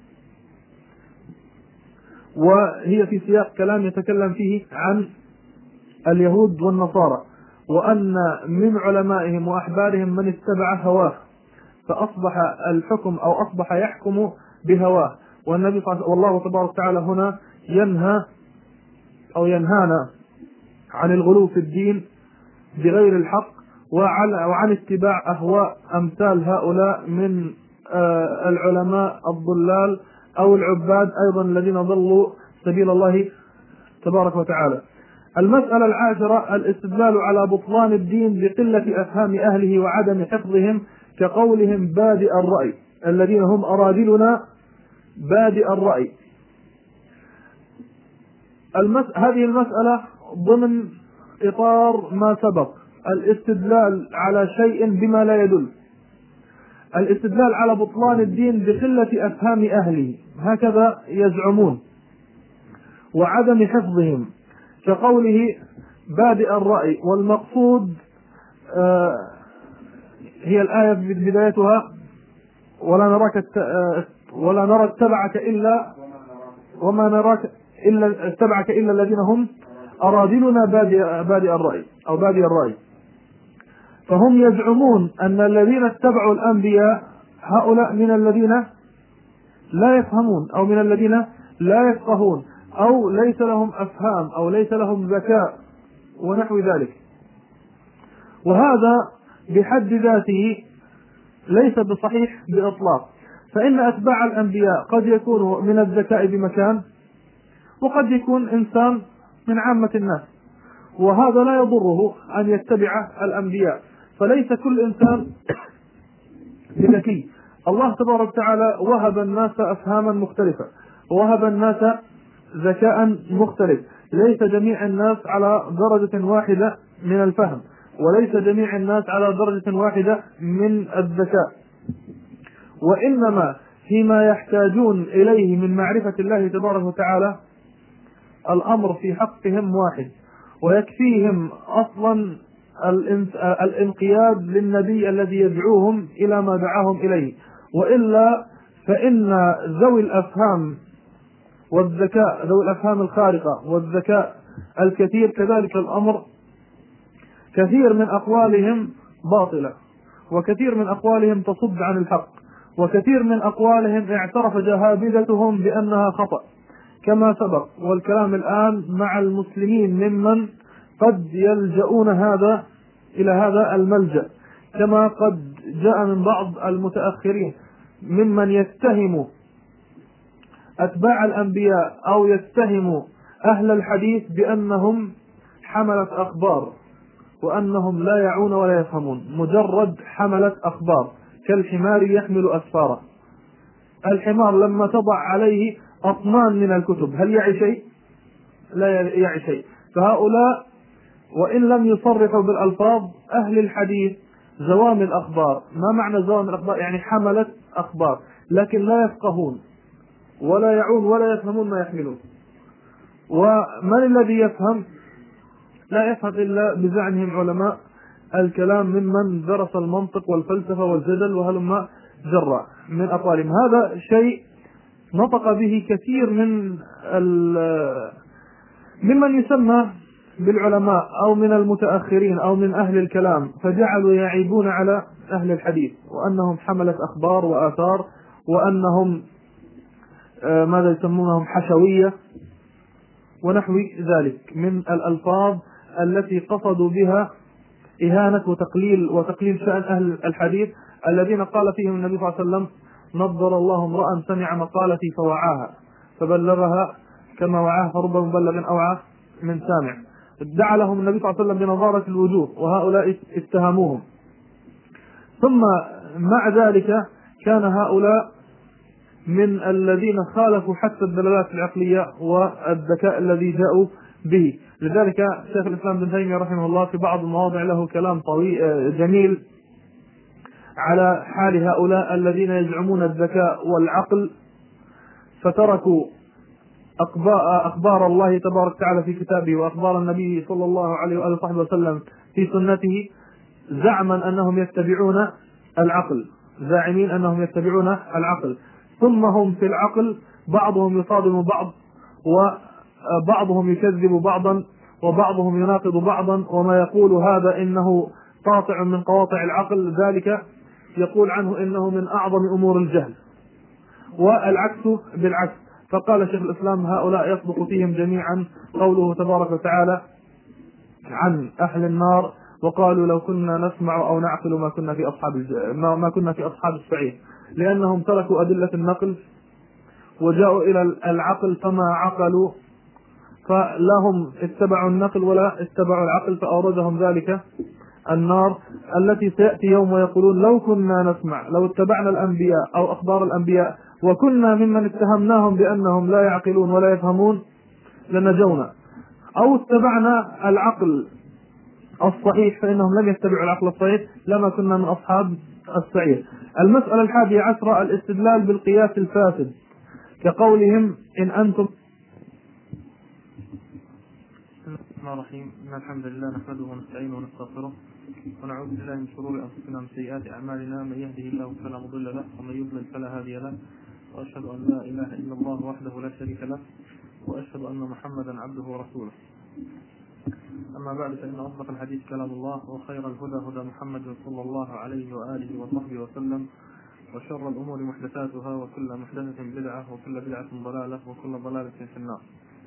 S2: وهي في سياق كلام يتكلم فيه عن اليهود والنصارى، وأن من علمائهم وأحبارهم من اتبع هواه فأصبح الحكم أو أصبح يحكم بهواه. والنبي صلى الله عليه وسلم والله تبارك وتعالى هنا ينهى أو ينهانا عن الغلو في الدين بغير الحق وعن اتباع أهواء أمثال هؤلاء من العلماء الضلال أو العباد أيضا الذين ضلوا سبيل الله تبارك وتعالى. المسألة العاشرة الاستدلال على بطلان الدين بقلة أفهام أهله وعدم حفظهم، كقولهم بادئ الرأي الذين هم أرادلنا بادئ الرأي. المس... هذه المسألة ضمن إطار ما سبق، الاستدلال على شيء بما لا يدل، الاستدلال على بطلان الدين بقلة أفهام أهله هكذا يزعمون وعدم حفظهم، كقوله بادئ الرأي، والمقصود آه هي الآية بدايتها ولا نراك ولا نرى اتبعك إلا وما نراك إلا اتبعك إلا الذين هم أرادلنا بادئ بادئ الرأي أو بادئ الرأي. فهم يزعمون أن الذين اتبعوا الأنبياء هؤلاء من الذين لا يفهمون أو من الذين لا يفقهون أو ليس لهم أفهام أو ليس لهم ذكاء ونحو ذلك، وهذا بحد ذاته ليس بصحيح بإطلاق. فإن أتباع الأنبياء قد يكونوا من الذكاء بمكان، وقد يكون إنسان من عامة الناس، وهذا لا يضره أن يتبع الأنبياء، فليس كل إنسان بذكي. الله تبارك وتعالى وهب الناس أفهاما مختلفة ووهب الناس ذكاء مختلف، ليس جميع الناس على درجة واحدة من الفهم، وليس جميع الناس على درجة واحدة من الذكاء. وإنما فيما يحتاجون إليه من معرفة الله تبارك وتعالى الأمر في حقهم واحد، ويكفيهم أصلا الانقياد للنبي الذي يدعوهم إلى ما دعاهم إليه. وإلا فإن ذوي الأفهام والذكاء ذوي الأفهام الخارقة والذكاء الكثير كذلك الأمر، كثير من أقوالهم باطلة، وكثير من أقوالهم تصد عن الحق، وكثير من أقوالهم اعترف جهابذتهم بأنها خطأ كما سبق، والكلام الآن مع المسلمين ممن قد يلجؤون هذا إلى هذا الملجأ، كما قد جاء من بعض المتأخرين ممن يتهم أتباع الأنبياء أو يتهم أهل الحديث بأنهم حملة أخبار، وأنهم لا يعون ولا يفهمون، مجرد حملة أخبار كالحمار يحمل أسفاره. الحمار لما تضع عليه أطنان من الكتب هل يعي شيء؟ لا يعي شيء. فهؤلاء وإن لم يصرحوا بالألفاظ أهل الحديث زوام الأخبار. ما معنى زوام الأخبار؟ يعني حملة أخبار، لكن لا يفقهون ولا يعون ولا يفهمون ما يحملون. ومن الذي يفهم؟ لا يفهم إلا بزعمهم علماء الكلام ممن درس المنطق والفلسفة والجدل وهلم جرى من أقوالهم. هذا شيء نطق به كثير من ممن يسمى بالعلماء أو من المتأخرين أو من أهل الكلام، فجعلوا يعيبون على أهل الحديث وأنهم حملة أخبار وآثار، وأنهم ماذا يسمونهم حشوية ونحو ذلك من الألفاظ التي قصدوا بها إهانة وتقليل وتقليل شأن أهل الحديث الذين قال فيهم النبي صلى الله عليه وسلم: نضر الله امرأ سمع مقالتي فوعاها فبلغها كما وعاها فرب مبلغ أوعى من سامع. ادعى لهم النبي صلى الله عليه وسلم بنظارة الوجوه، وهؤلاء اتهموهم. ثم مع ذلك كان هؤلاء من الذين خالفوا حتى الدلالات العقلية والذكاء الذي جاءوا به. لذلك شيخ الإسلام ابن تيمية رحمه الله في بعض المواضع له كلام طويل جميل على حال هؤلاء الذين يزعمون الذكاء والعقل، فتركوا أخبار الله تبارك وتعالى في كتابه وأخبار النبي صلى الله عليه وآله وصحبه وسلم في سنته، زعما أنهم يتبعون العقل، زاعمين أنهم يتبعون العقل. ثم هم في العقل بعضهم يصادم بعض، وبعضهم يكذب بعضا، وبعضهم يناقض بعضا، وما يقول هذا إنه قاطع من قواطع العقل ذلك يقول عنه إنه من أعظم أمور الجهل، والعكس بالعكس. فقال شيخ الإسلام: هؤلاء يصدق فيهم جميعا قوله تبارك وتعالى عن أهل النار: وقالوا لو كنا نسمع أو نعقل ما كنا في أصحاب الج... ما كنا في أصحاب السعير، لأنهم تركوا أدلة النقل وجاءوا إلى العقل فما عقلوا، فلهم اتبعوا النقل ولا اتبعوا العقل، فأوردهم ذلك النار التي سيأتي يوم ويقولون لو كنا نسمع، لو اتبعنا الأنبياء أو أخبار الأنبياء وكنا ممن اتهمناهم بأنهم لا يعقلون ولا يفهمون لنجونا، أو اتبعنا العقل الصحيح فإنهم لم يتبعوا العقل الصحيح لما كنا من أصحاب السعير. المسألة الحادية عشرة: الاستدلال بالقياس الفاسد، كقولهم إن أنتم.
S1: بسم الله الرحمن الرحيم. إن الحمد لله نحمده ونستعينه ونستغفره ونعوذ بالله من شرور أنفسنا ومن سيئات أعمالنا، من يهده الله فلا مضل له ومن يضلل فلا هادي له، وأشهد أن لا إله إلا الله وحده لا شريك له، وأشهد أن محمدا عبده ورسوله. أما بعد، فإن أصدق الحديث كلام الله، وخير الهدى هدى محمد صلى الله عليه وآله وصحبه وسلم، وشر الأمور محدثاتها، وكل محدثة بدعة، وكل بدعة ضلالة، وكل ضلالة في النار.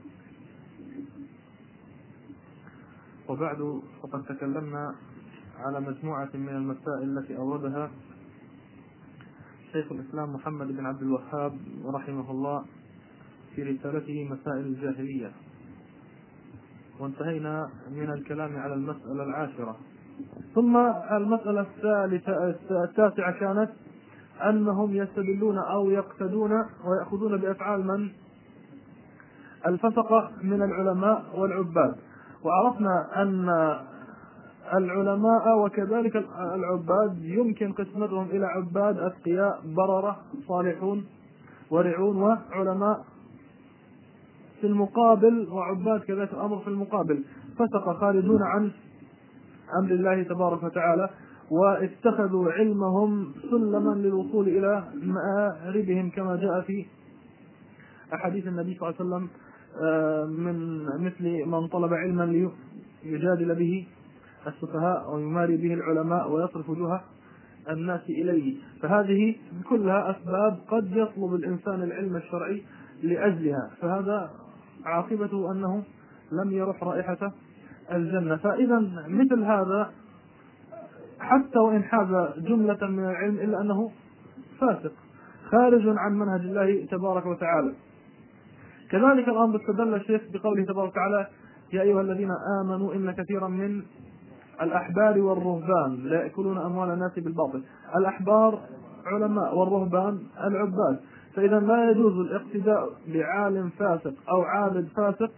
S1: وبعد، فقد تكلمنا على مجموعة من المسائل التي أوردها شيخ الإسلام محمد بن عبد الوهاب رحمه الله في رسالته مسائل الجاهلية، وانتهينا من الكلام على المسألة العاشرة. ثم المسألة الثالثة التاسعة كانت أنهم يستدلون أو يقتدون ويأخذون بأفعال من الفسقة من العلماء والعباد. وعرفنا أن العلماء وكذلك العباد يمكن قسمتهم إلى عباد أتقياء بررة صالحون ورعون، وعلماء في المقابل، وعباد كذلك الأمر في المقابل فسق خارجون عن أمر الله تبارك وتعالى، واتخذوا علمهم سلما للوصول إلى مآربهم كما جاء في أحاديث النبي صلى الله عليه وسلم من مثل من طلب علما ليجادل به السفهاء ويماري به العلماء ويصرف وجوه الناس إليه. فهذه كلها أسباب قد يطلب الإنسان العلم الشرعي لأجلها، فهذا عاقبته أنه لم يرح رائحة الجنة. فإذا مثل هذا حتى وإن حاز جملة من العلم إلا أنه فاسق خارج عن منهج الله تبارك وتعالى. كذلك الأمر استدل الشيخ بقوله تبارك وتعالى: يا أيها الذين آمنوا إن كثيرا من الأحبار والرهبان لا يأكلون أموال الناس بالباطل. الأحبار علماء والرهبان العباد، فإذا لا يجوز الاقتداء بعالم فاسق أو عابد فاسق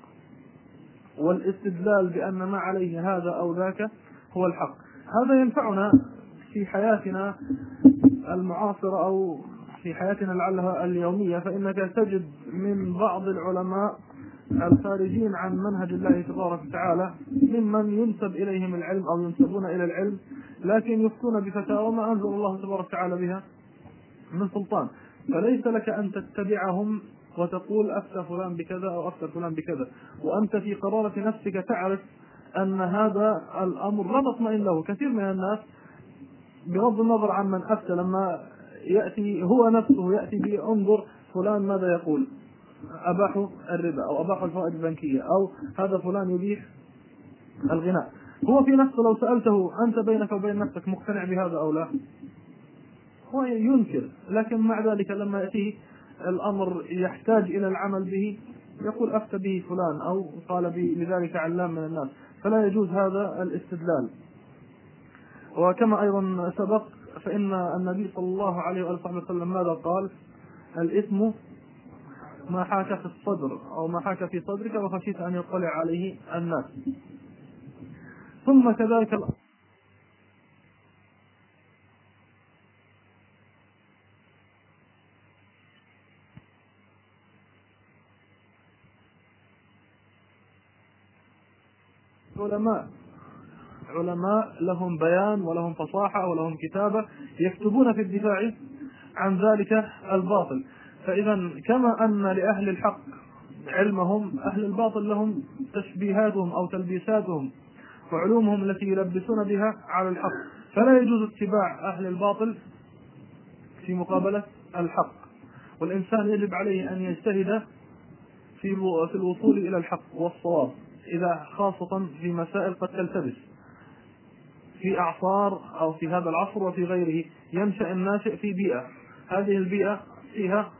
S1: والاستدلال بأن ما عليه هذا أو ذاك هو الحق. هذا ينفعنا في حياتنا المعاصرة أو في حياتنا لعلها اليومية، فإنك تجد من بعض العلماء الخارجين عن منهج الله تبارك وتعالى ممن ينسب إليهم العلم أو ينسبون إلى العلم، لكن يفتون بفتاوى ما أنزل الله تبارك وتعالى بها من سلطان، فليس لك أن تتبعهم وتقول أفتى فلان بكذا أو أفتى فلان بكذا، وأنت في قرارة نفسك تعرف أن هذا الأمر لا تطمئن له. كثير من الناس بغض النظر عن من أفتى لما يأتي هو نفسه يأتي به انظر فلان ماذا يقول، أباحوا الربا أو أباحوا الفوائد البنكية أو هذا فلان يبيح الغناء، هو في نفسه لو سألته أنت بينك وبين نفسك مقتنع بهذا أو لا هو ينكر، لكن مع ذلك لما يأتيه الأمر يحتاج إلى العمل به يقول أفتى به فلان أو قال بذلك علام من الناس، فلا يجوز هذا الاستدلال. وكما أيضا سبق فإن النبي صلى الله عليه وسلم ماذا قال؟ الإثم ما حاك في الصدر أو ما حاك في صدرك وخشيت أن يطلع عليه الناس. ثم كذلك علماء علماء لهم بيان ولهم فصاحة ولهم كتابة يكتبون في الدفاع عن ذلك الباطل. فإذا كما أن لأهل الحق علمهم، أهل الباطل لهم تشبيهاتهم أو تلبيساتهم وعلومهم التي يلبسون بها على الحق، فلا يجوز اتباع أهل الباطل في مقابلة الحق، والإنسان يجب عليه أن يجتهد في الوصول إلى الحق والصواب، إذا خاصة في مسائل قد تلتبس في أعصار أو في هذا العصر وفي غيره. ينشأ الناشئ في بيئة، هذه البيئة فيها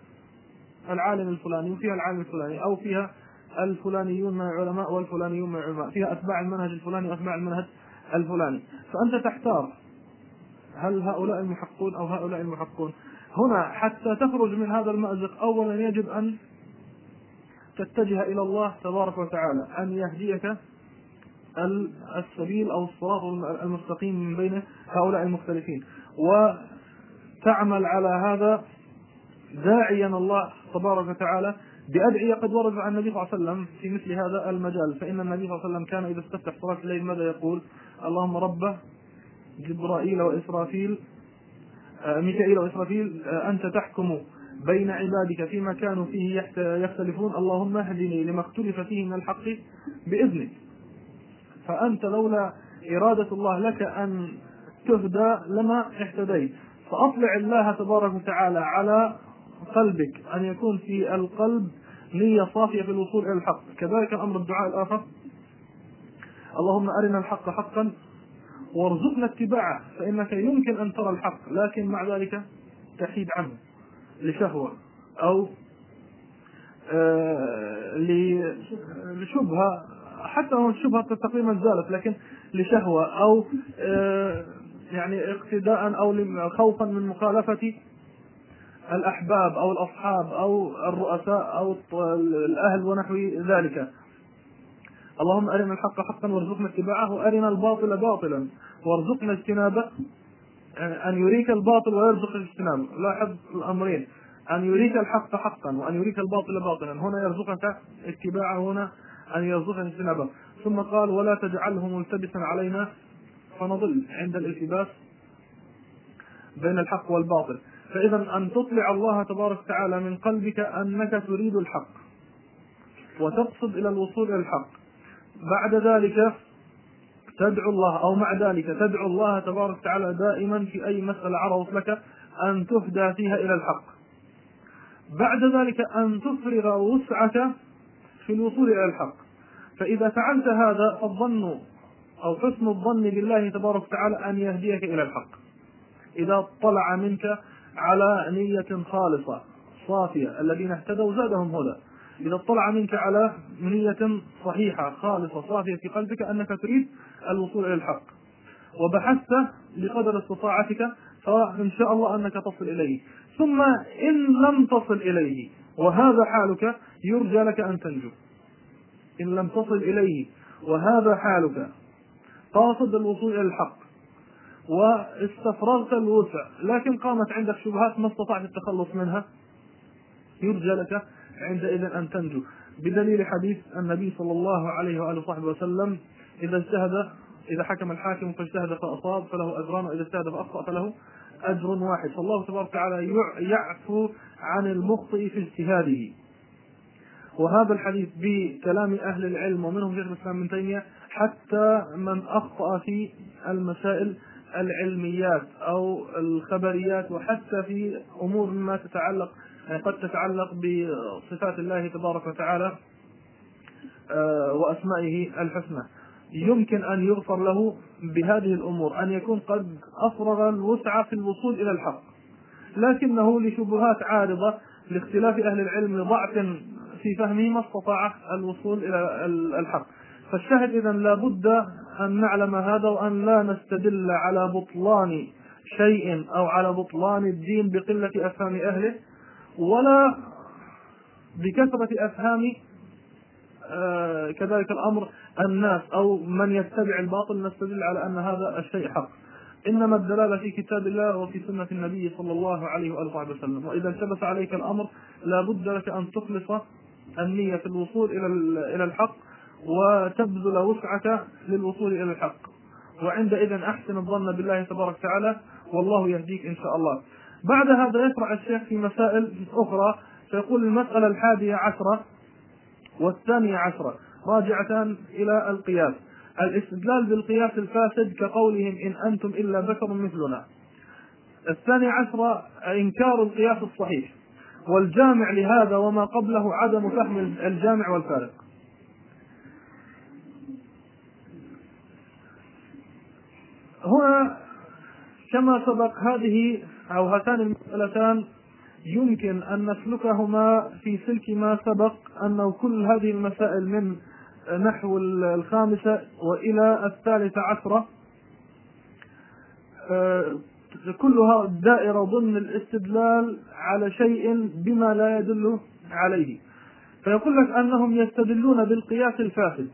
S1: العالم الفلاني وفيها العالم الفلاني أو فيها الفلانيون من العلماء والفلانيون من العلماء، فيها أتباع المنهج الفلاني وأتباع المنهج الفلاني، فأنت تحتار هل هؤلاء المحقون أو هؤلاء المحقون. هنا حتى تخرج من هذا المأزق أولا يجب أن تتجه إلى الله تبارك وتعالى أن يهديك السبيل أو الصراط المستقيم من بين هؤلاء المختلفين، وتعمل على هذا داعيا الله تبارك وتعالى بأدعية قد ورد عن النبي صلى الله عليه وسلم في مثل هذا المجال. فإن النبي صلى الله عليه وسلم كان إذا استفتح صلاة الليل ماذا يقول؟ اللهم رب جبرائيل وإسرافيل ميكائيل وإسرافيل أنت تحكم بين عبادك فيما كانوا فيه يختلفون، اللهم اهدني لما اختلف فيه من الحق بإذنك. فأنت لولا إرادة الله لك أن تهدى لما اهتديت، فأطلع الله تبارك وتعالى على قلبك أن يكون في القلب نية صافية في الوصول إلى الحق. كذلك الأمر الدعاء الآخر اللهم أرنا الحق حقا وارزقنا اتباعه، فإنك يمكن أن ترى الحق لكن مع ذلك تحيد عنه لشهوة أو آه لشبهة، حتى لو الشبهة تقريبا زالت لكن لشهوة أو آه يعني اقتداء أو خوفا من مخالفة الأحباب أو الأصحاب أو الرؤساء أو الأهل ونحو ذلك.
S2: اللهم أرنا الحق حقا وارزقنا اتباعه، وأرنا الباطل باطلا وارزقنا اجتنابه. أن يريك الباطل ويرزق اجتنابه، لاحظ الأمرين، أن يريك الحق حقا وأن يريك الباطل باطلا، هنا يرزقك اتباعه، هنا أن يرزقك اجتنابه. ثم قال ولا تجعله ملتبسا علينا فنضل عند الالتباس بين الحق والباطل. فإذا أن تطلع الله تبارك وتعالى من قلبك أنك تريد الحق وتقصد إلى الوصول إلى الحق، بعد ذلك تدعو الله، أو مع ذلك تدعو الله تبارك وتعالى دائما في أي مسألة عرضت لك أن تهدى فيها إلى الحق، بعد ذلك أن تفرغ وسعك في الوصول إلى الحق. فإذا فعلت هذا فالظن أو حسن الظن بالله تبارك وتعالى أن يهديك إلى الحق. إذا طلع منك على نية خالصة صافية، الذين اهتدوا زادهم هدى، إذا اطلع منك على نية صحيحة خالصة صافية في قلبك أنك تريد الوصول إلى الحق، وبحثت بقدر استطاعتك، فإن شاء الله أنك تصل إليه. ثم إن لم تصل إليه وهذا حالك يرجى لك أن تنجو. إن لم تصل إليه وهذا حالك قاصد الوصول إلى الحق واستفرغت الوسع، لكن قامت عندك شبهات ما استطعت التخلص منها، يرجى لك عندئذ أن تنجو، بدليل حديث النبي صلى الله عليه وآله وصحبه وسلم إذا اجتهد إذا حكم الحاكم فاجتهد فأصاب فله أجران، وإذا اجتهد فأخطأ فله أجر واحد. فالله تبارك وتعالى يعفو عن المخطئ في اجتهاده. وهذا الحديث بكلام أهل العلم ومنهم شيخ الإسلام ابن تيمية، حتى من أخطأ في المسائل العلميات أو الخبريات، وحتى في أمور ما تتعلق قد تتعلق بصفات الله تبارك وتعالى وأسمائه الحسنى، يمكن أن يغفر له بهذه الأمور، أن يكون قد أفرغ الوسع في الوصول إلى الحق، لكنه لشبهات عارضة لاختلاف أهل العلم لضعف في فهمه ما استطاع الوصول إلى الحق. فالشاهد إذن لا بد أن نعلم هذا، وأن لا نستدل على بطلان شيء أو على بطلان الدين بقلة أفهام أهله، ولا بكثرة أفهام آه كذلك الأمر الناس أو من يتبع الباطل نستدل على أن هذا الشيء حق. إنما الدلالة في كتاب الله وفي سنة النبي صلى الله عليه وآله وسلم. وإذا التبس عليك الأمر لا بد لك أن تخلص النية في الوصول إلى إلى الحق، وتبذل وسعك للوصول إلى الحق، وعندئذ أحسن الظن بالله تبارك وتعالى والله يهديك إن شاء الله. بعد هذا يشرع الشيخ في مسائل أخرى، فيقول المسألة الحادية عشرة والثانية عشرة راجعتان إلى القياس. الاستدلال بالقياس الفاسد كقولهم إن أنتم إلا بشر مثلنا. الثانية عشرة إنكار القياس الصحيح، والجامع لهذا وما قبله عدم فهم الجامع والفارق. هنا كما سبق هذه أو هاتان المسألتان يمكن أن نسلكهما في سلك ما سبق، أنه كل هذه المسائل من نحو الخامسة وإلى الثالثة عشرة كلها دائرة ضمن الاستدلال على شيء بما لا يدل عليه. فيقول لك أنهم يستدلون بالقياس الفاسد.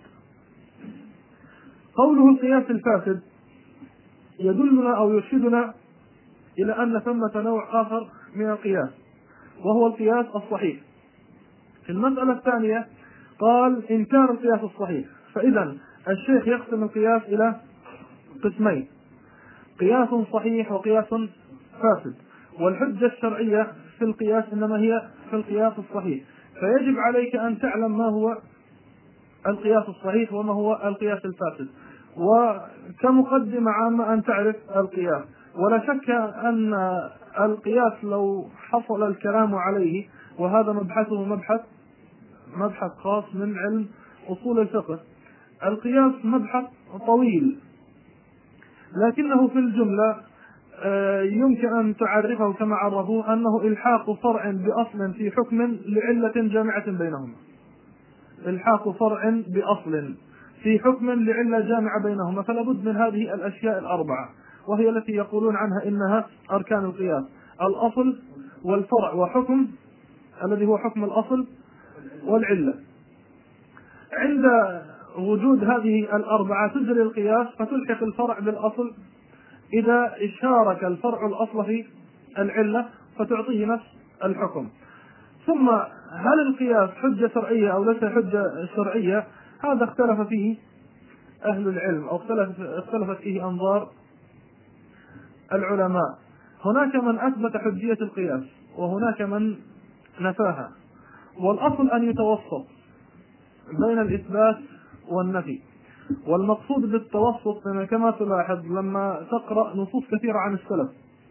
S2: قوله القياس الفاسد يدلنا أو يرشدنا إلى أن ثمة نوع آخر من القياس، وهو القياس الصحيح. في المسألة الثانية قال إنكار القياس الصحيح. فإذا الشيخ يقسم القياس إلى قسمين: قياس صحيح وقياس فاسد. والحجة الشرعية في القياس إنما هي في القياس الصحيح، فيجب عليك أن تعلم ما هو القياس الصحيح وما هو القياس الفاسد، وكمقدمة عامة أن تعرف القياس. ولا شك أن القياس لو حصل الكلام عليه، وهذا مبحثه مبحث مبحث خاص من علم أصول الفقه، القياس مبحث طويل، لكنه في الجملة يمكن أن تعرفه كما عرفوه أنه إلحاق فرع بأصل في حكم لعلة جامعة بينهما. إلحاق فرع بأصل في حكم لعلة جامعة بينهما، فلا بد من هذه الأشياء الأربعة، وهي التي يقولون عنها إنها أركان القياس: الأصل والفرع وحكم الذي هو حكم الأصل والعلة. عند
S1: وجود هذه الأربعة تجري القياس فتلحق الفرع بالأصل إذا شارك الفرع الأصل في العلة فتعطيه نفس الحكم. ثم هل القياس حجة شرعية أو ليس حجة شرعية؟ هذا اختلف فيه أهل العلم أو اختلفت فيه أنظار العلماء. هناك من أثبت حجية القياس وهناك من نفاها، والأصل أن يتوسط بين الإثبات والنفي. والمقصود بالتوسط كما تلاحظ لما تقرأ نصوص كثيرة عن السلف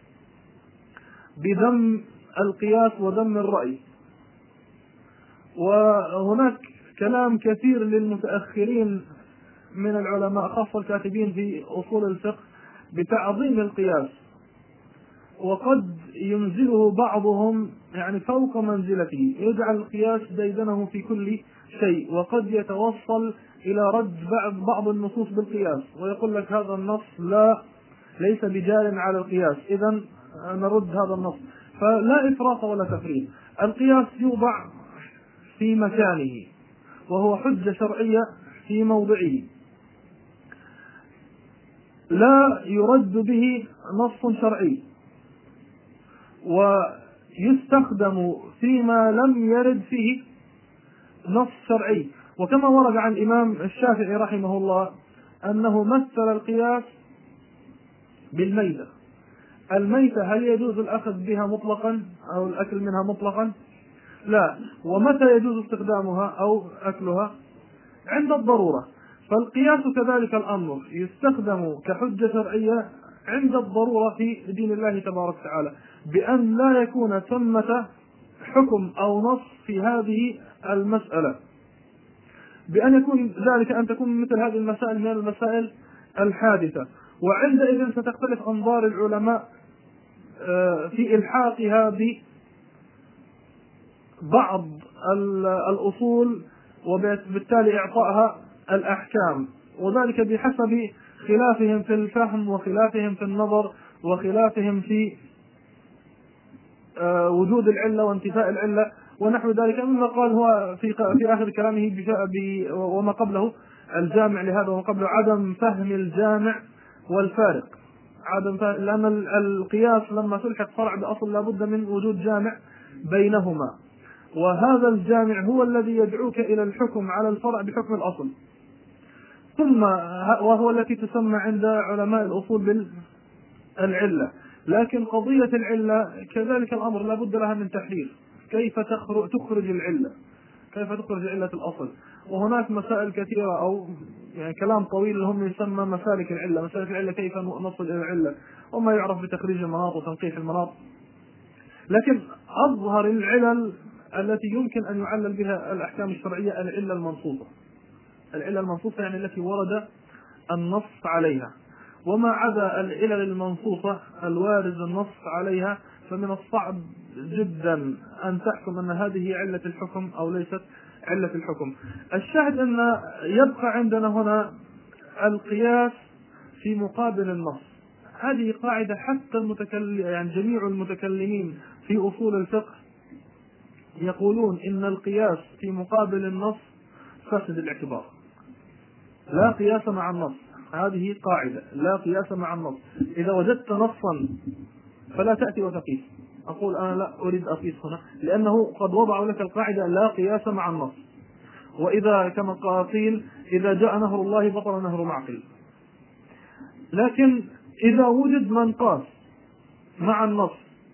S1: بذم القياس وذم الرأي، وهناك كلام كثير للمتأخرين من العلماء خاصة الكاتبين في أصول الفقه بتعظيم القياس، وقد ينزله بعضهم يعني فوق منزلته، يجعل القياس ديدنه في كل شيء، وقد يتوصل إلى رد بعض النصوص بالقياس ويقول لك هذا النص لا ليس بجار على القياس، إذن نرد هذا النص. فلا إفراط ولا تفريط، القياس يوضع في مكانه وهو حجة شرعية في موضعه، لا يرد به نص شرعي، ويستخدم فيما لم يرد فيه نص شرعي. وكما ورد عن الإمام الشافعي رحمه الله أنه مثل القياس بالميتة. الميتة هل يجوز الأخذ بها مطلقا أو الأكل منها مطلقا؟ لا. ومتى يجوز استخدامها أو أكلها؟ عند الضرورة. فالقياس كذلك الأمر يستخدم كحجة شرعية عند الضرورة في دين الله تبارك وتعالى، بأن لا يكون ثمة حكم أو نص في هذه المسألة، بأن يكون ذلك أن تكون مثل هذه المسائل من المسائل الحادثة. وعندئذ ستختلف أنظار العلماء في إلحاقها ببعض الأصول وبالتالي إعطائها الأحكام، وذلك بحسب خلافهم في الفهم وخلافهم في النظر وخلافهم في وجود العلة وانتفاء العلة ونحو ذلك، مما قال هو في في آخر كلامه وما قبله الجامع لهذا وما قبله عدم فهم الجامع والفارق. عدم فهم، لأن القياس لما تلحق فرع بأصل لابد من وجود جامع بينهما، وهذا الجامع هو الذي يدعوك إلى الحكم على الفرع بحكم الأصل، ثم وهو التي تسمى عند علماء الأصول بالعلة. لكن قضية العلة كذلك الأمر لابد لها من تحرير، كيف تخرج العلة، كيف تخرج علة الأصل. وهناك مسائل كثيرة أو يعني كلام طويل هم يسمى مسالك العلة، مسالك العلة كيف نصل إلى العلة وما يعرف بتخريج المناط وتنقيح المناط. لكن أظهر العلل التي يمكن أن يعلل بها الأحكام الشرعية العلة المنصوصة. العلة المنصوصة يعني التي ورد النص عليها، وما عدا العلل المنصوصة الوارد النص عليها فمن الصعب جدا أن تحكم أن هذه علة الحكم أو ليست علة الحكم. الشاهد أن يبقى عندنا هنا القياس في مقابل النص. هذه قاعدة حتى المتكلم يعني جميع المتكلمين في أصول الفقه يقولون إن القياس في مقابل النص فاسد الاعتبار، لا قياس مع النص. هذه قاعدة، لا قياس مع النص. إذا وجدت نصا فلا تأتي وتقيس. أقول أنا لا أريد أقيس هنا لأنه قد وضعوا لك القاعدة لا قياس مع النص. وإذا كما قيل إذا جاء نهر الله بطل نهر معقل. لكن إذا وجد من قاس مع النص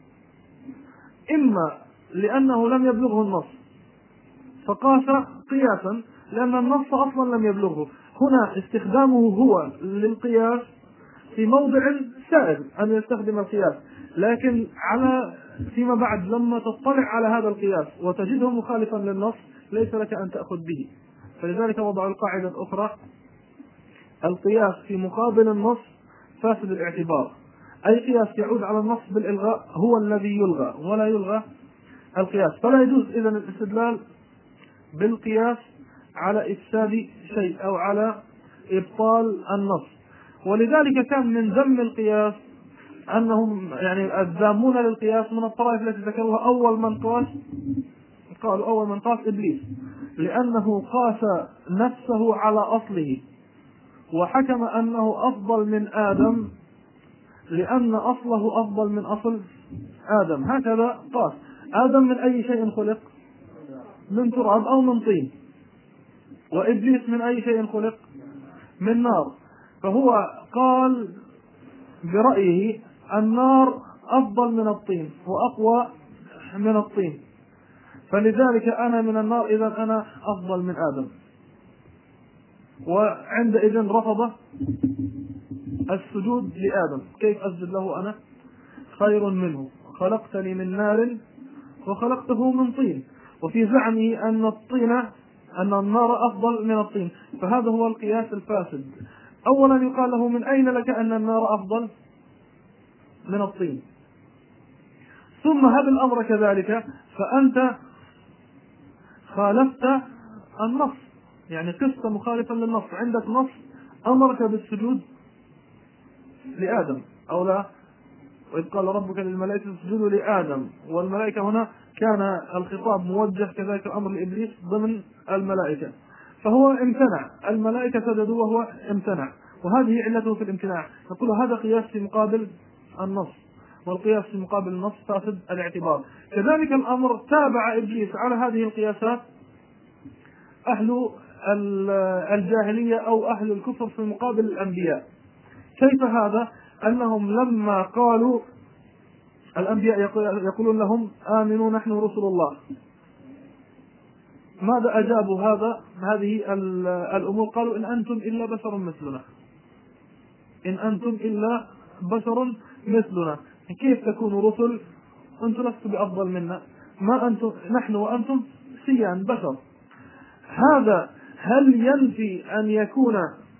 S1: إما لأنه لم يبلغه النص فقاس قياسا لأن النص أصلا لم يبلغه، هنا استخدامه هو للقياس في موضع سائر أن يستخدم القياس، لكن على فيما بعد لما تطلع على هذا القياس وتجده مخالفا للنص ليس لك أن تأخذ به. فلذلك وضعوا القاعدة الأخرى القياس في مقابل النص فاسد الاعتبار، أي قياس يعود على النص بالإلغاء هو الذي يلغى ولا يلغى القياس. فلا يجوز إذن الاستدلال بالقياس على إفساد شيء أو على إبطال النص. ولذلك كان من ذم القياس أنهم يعني الذامون للقياس من الطرائف التي ذكروها أول من قاس قالوا أول من قاس إبليس، لأنه قاس نفسه على أصله، وحكم أنه أفضل من آدم لأن أصله أفضل من أصل آدم. هكذا قاس. آدم من أي شيء خلق؟ من تراب أو من طين. وإبليس من أي شيء خلق؟ من نار. فهو قال برأيه النار أفضل من الطين وأقوى من الطين، فلذلك أنا من النار، إذا أنا أفضل من آدم. وعندئذ رفض السجود لآدم. كيف أسجد له أنا خير منه؟ خلقتني من نار وخلقته من طين. وفي زعمه أن الطين أن النار أفضل من الطين، فهذا هو القياس الفاسد. أولا يقال له من أين لك أن النار أفضل من الطين؟ ثم هب الأمر كذلك فأنت خالفت النص، يعني قست مخالفا للنص. عندك نص أمرك بالسجود لآدم أو لا؟ وإذ قال ربك للملائكة اسجدوا لآدم، والملائكة هنا كان الخطاب موجه كذلك الأمر لإبليس ضمن الملائكة، فهو امتنع. الملائكة سجدوا وهو امتنع، وهذه علته في الامتناع. نقول هذا قياس في مقابل النص، والقياس في مقابل النص فاسد الاعتبار. كذلك الأمر تابع إبليس على هذه القياسات أهل الجاهلية أو أهل الكفر في مقابل الأنبياء. كيف هذا؟ أنهم لما قالوا الأنبياء يقولون لهم آمنوا نحن رسل الله، ماذا أجابوا هذا هذه الأمور؟ قالوا إن أنتم إلا بشر مثلنا، إن أنتم إلا بشر مثلنا، كيف تكونوا رسل؟ أنتم لستم بأفضل منا، ما أنتم نحن وأنتم سيان بشر. هذا هل ينفي أن يكون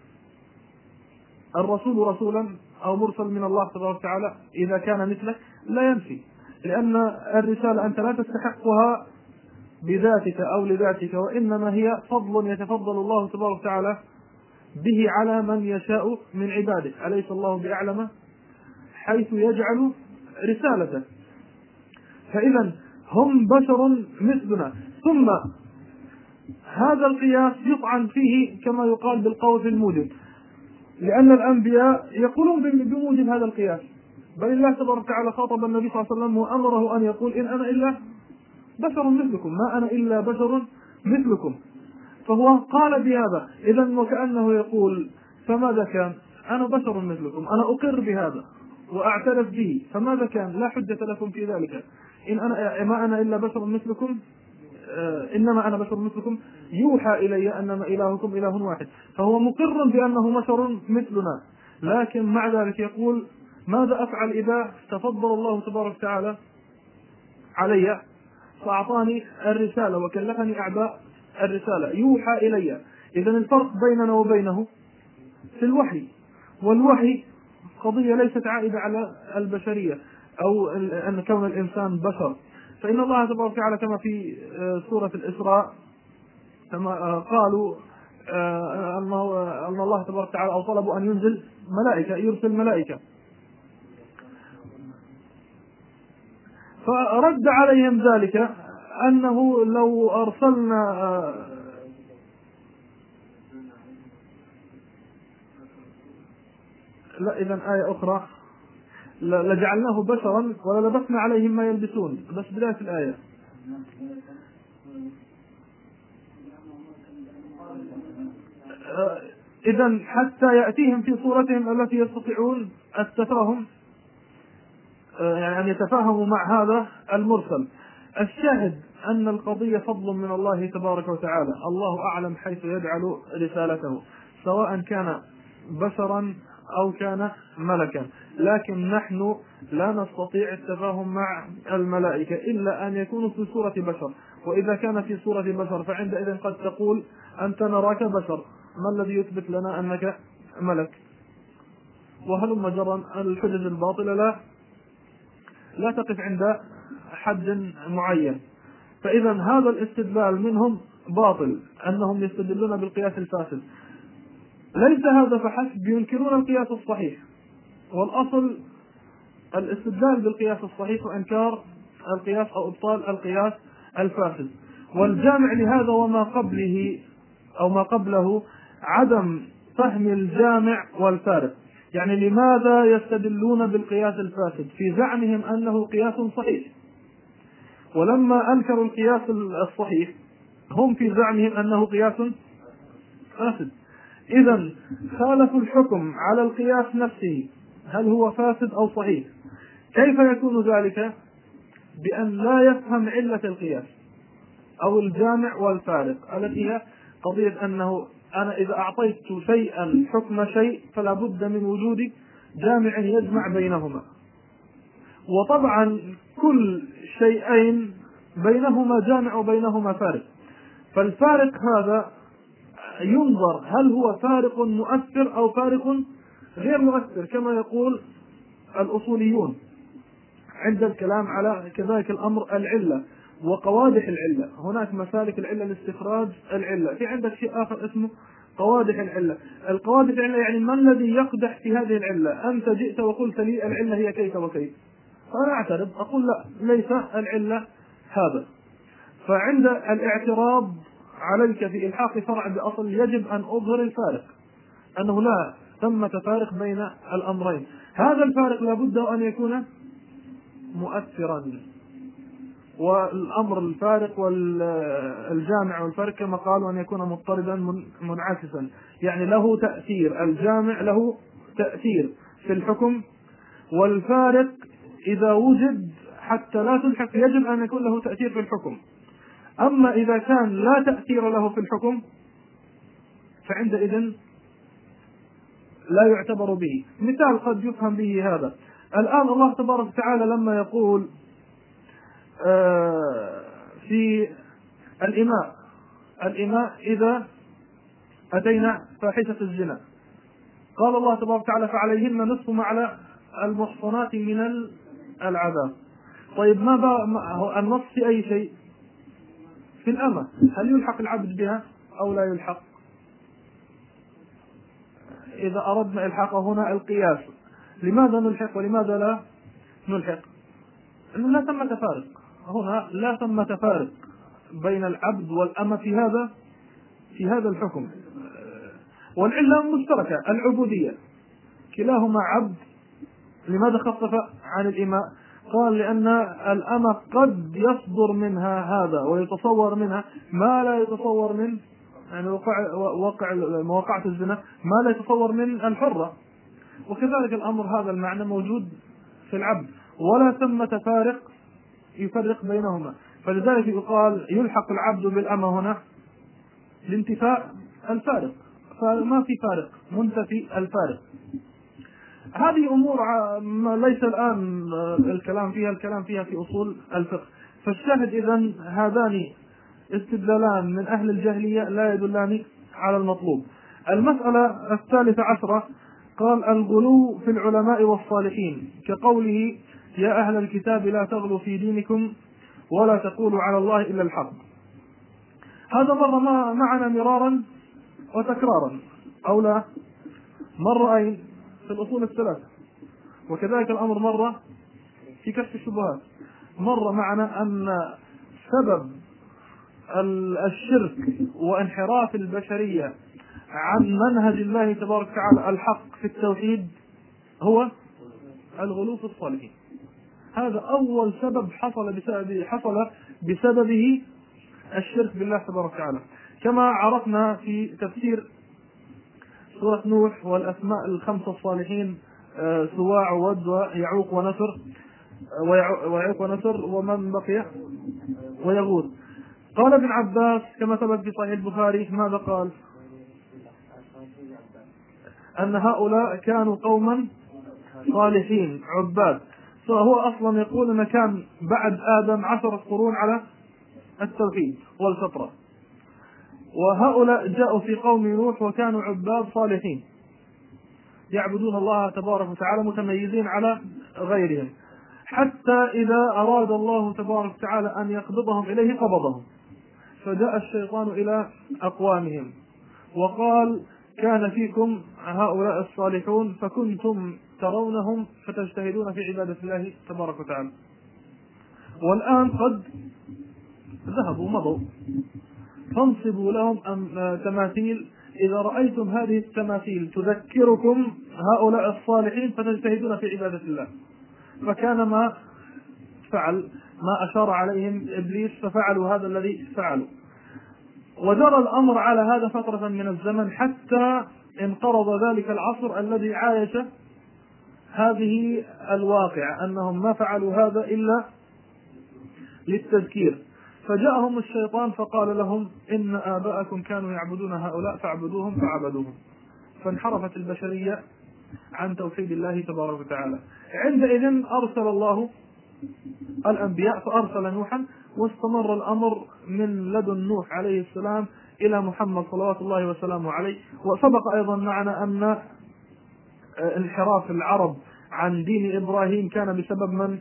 S1: الرسول رسولا أو مرسل من الله تبارك وتعالى إذا كان مثلك؟ لا ينفي، لأن الرسالة أنت لا تستحقها بذاتك أو لذاتك، وإنما هي فضل يتفضل الله تبارك وتعالى به على من يشاء من عباده. أليس الله بأعلم حيث يجعل رسالته؟ فإذا هم بشر مثلنا. ثم هذا القياس يطعن فيه كما يقال بالقول في الموجب، لأن الأنبياء يقولون بموجب هذا القياس، بل الله تبارك وتعالى خاطب النبي صلى الله عليه وسلم وأمره أن يقول إن أنا إلا بشر مثلكم، ما أنا إلا بشر مثلكم. فهو قال بهذا، إذن وكأنه يقول فماذا كان؟ أنا بشر مثلكم، أنا أقر بهذا وأعترف به، فماذا كان؟ لا حجة لكم في ذلك. إن أنا ما أنا إلا بشر مثلكم، آه إنما أنا بشر مثلكم يوحى إلي أنما إلهكم إله واحد. فهو مقر بأنه بشر مثلنا، لكن مع ذلك يقول ماذا أفعل إذا تفضل الله تبارك وتعالى علي فأعطاني الرسالة وكلفني أعباء الرسالة يوحى إلي؟ إذن الفرق بيننا وبينه في الوحي، والوحي قضية ليست عائدة على البشرية أو أن كون الإنسان بشر. فإن الله تبارك وتعالى كما في سورة الإسراء كما قالوا أن الله تبارك وتعالى أو طلبوا أن ينزل ملائكة، يرسل ملائكة، فرد عليهم ذلك أنه لو أرسلنا لا إذن آية أخرى لجعلناه بشرا وللبسنا عليهم ما يلبسون، بس بداية الآية. إذن حتى يأتيهم في صورتهم التي يستطيعون التفاهم، يعني أن يتفاهموا مع هذا المرسل. الشاهد أن القضية فضل من الله تبارك وتعالى، الله أعلم حيث يجعل رسالته، سواء كان بشرا أو كان ملكا، لكن نحن لا نستطيع التفاهم مع الملائكة إلا أن يكونوا في صورة بشر، وإذا كان في صورة بشر فعندئذ قد تقول أنت نراك بشر، ما الذي يثبت لنا أنك ملك؟ وهلم جرا الحجج الباطلة لا لا تقف عند حد معين. فإذا هذا الاستدلال منهم باطل، أنهم يستدلون بالقياس الفاسد. ليس هذا فحسب، ينكرون القياس الصحيح، والأصل الاستدلال بالقياس الصحيح وإنكار القياس أو إبطال القياس الفاسد.
S2: والجامع لهذا وما قبله أو ما قبله عدم فهم الجامع والفارق. يعني لماذا يستدلون بالقياس الفاسد في زعمهم أنه قياس صحيح، ولما أنكروا القياس الصحيح هم في زعمهم أنه قياس فاسد؟ إذن خالفوا الحكم على القياس نفسه، هل هو فاسد أو صحيح؟ كيف يكون ذلك؟ بأن لا يفهم علة القياس أو الجامع والفارق، التي هي قضية أنه أنا إذا أعطيت شيئا حكم شيء فلا بد من وجود جامع يجمع بينهما، وطبعا كل شيئين بينهما جامع وبينهما فارق. فالفارق هذا ينظر هل هو فارق مؤثر أو فارق غير مؤثر، كما يقول الأصوليون عند الكلام على كذلك الأمر العلة وقوادح العلة. هناك مسالك العلة لاستخراج العلة، في عندك شيء آخر اسمه قوادح العلة. القوادح العلة يعني ما الذي يقدح في هذه العلة؟ أنت جئت وقلت لي العلة هي كيف وكيف، فأنا أعترض أقول لا، ليس العلة هذا. فعند الاعتراض عليك في إلحاق فرع بأصل يجب أن أظهر الفارق، أنه لا ثمة فارق بين الأمرين. هذا الفارق لابد أن يكون مؤثرا، والأمر الفارق والجامع والفرق كما قالوا أن يكون مضطردا منعكسا، يعني له تأثير. الجامع له تأثير في الحكم، والفارق إذا وجد حتى لا تلحق يجب أن يكون له تأثير في الحكم. أما إذا كان لا تأثير له في الحكم فعندئذ لا يعتبر به. مثال قد يفهم به هذا، الآن الله تبارك وتعالى لما يقول في الإماء الإماء إذا أتينا فاحشة الزنا، قال الله تبارك وتعالى فعليهن نصف ما على المحصنات من العذاب. طيب ما بقى النص في أي شيء؟ في الأمة، هل يلحق العبد بها أو لا يلحق؟ إذا أردنا إلحاقه هنا القياس، لماذا نلحق ولماذا لا نلحق؟ إنه لا ثمة فارق هنا، لا ثمة فارق بين العبد والأمة في هذا في هذا الحكم. والعلة مشتركة، العبودية، كلاهما عبد. لماذا خفف عن الإماء؟ قال لأن الأمة قد يصدر منها هذا ويتصور منها ما لا يتصور من يعني وقع وقع مواقعة الزنا ما لا يتصور من الحرة، وكذلك الأمر هذا المعنى موجود في العبد، ولا ثمة فارق يفرق بينهما. فلذلك يقال يلحق العبد بالأمة هنا لانتفاء الفارق، فما في فارق، منتفي الفارق. هذه أمور ليس الآن الكلام فيها، الكلام فيها في أصول الفقه. فالشاهد إذن هذان استدلالان من أهل الجاهلية لا يدلان على المطلوب. المسألة الثالثة عشرة قال الغلو في العلماء والصالحين، كقوله يا أهل الكتاب لا تغلوا في دينكم ولا تقولوا على الله إلا الحق. هذا مر معنا مرارا وتكرارا أو لا؟ مر أين؟ في الأصول الثلاثة، وكذلك الأمر مر في كشف الشبهات. مر معنا أن سبب الشرك وانحراف البشرية عن منهج الله تبارك وتعالى الحق في التوحيد هو الغلو في الصالحين. هذا أول سبب حصل بسببه حصل بسببه الشرك بالله تبارك وتعالى، كما عرفنا في تفسير سورة نوح والأسماء الخمسة الصالحين سواع وود ويعوق ونسر ويعوق ونسر ومن بقي ويغوث. قال ابن عباس كما ثبت في صحيح البخاري ماذا قال؟ أن هؤلاء كانوا قوما صالحين عباد. فهو أصلا يقول أن كان بعد آدم عشرة قرون على التوحيد والفطرة، وهؤلاء جاءوا في قوم نوح وكانوا عباد صالحين يعبدون الله تبارك وتعالى متميزين على غيرهم، حتى إذا أراد الله تبارك وتعالى أن يقبضهم إليه قبضهم، فجاء الشيطان إلى أقوامهم وقال كان فيكم هؤلاء الصالحون فكنتم ترونهم فتجتهدون في عبادة الله تبارك وتعالى، والآن قد
S1: ذهبوا مضوا، فانصبوا لهم تماثيل، إذا رأيتم هذه التماثيل تذكركم هؤلاء الصالحين فتجتهدون في عبادة الله. فكان ما فعل ما أشار عليهم إبليس ففعلوا هذا الذي فعلوا، وجرى الأمر على هذا فترة من الزمن حتى انقرض ذلك العصر الذي عايش هذه الواقع، أنهم ما فعلوا هذا إلا للتذكير. فجاءهم الشيطان فقال لهم إن آباءكم كانوا يعبدون هؤلاء فاعبدوهم فعبدوهم، فانحرفت البشرية عن توحيد الله تبارك وتعالى. عندئذ أرسل الله الأنبياء، فأرسل نوحا، واستمر الأمر من لدن نوح عليه السلام إلى محمد صلوات الله وسلامه عليه. وسبق أيضا معنا أن انحراف العرب عن دين إبراهيم كان بسبب من؟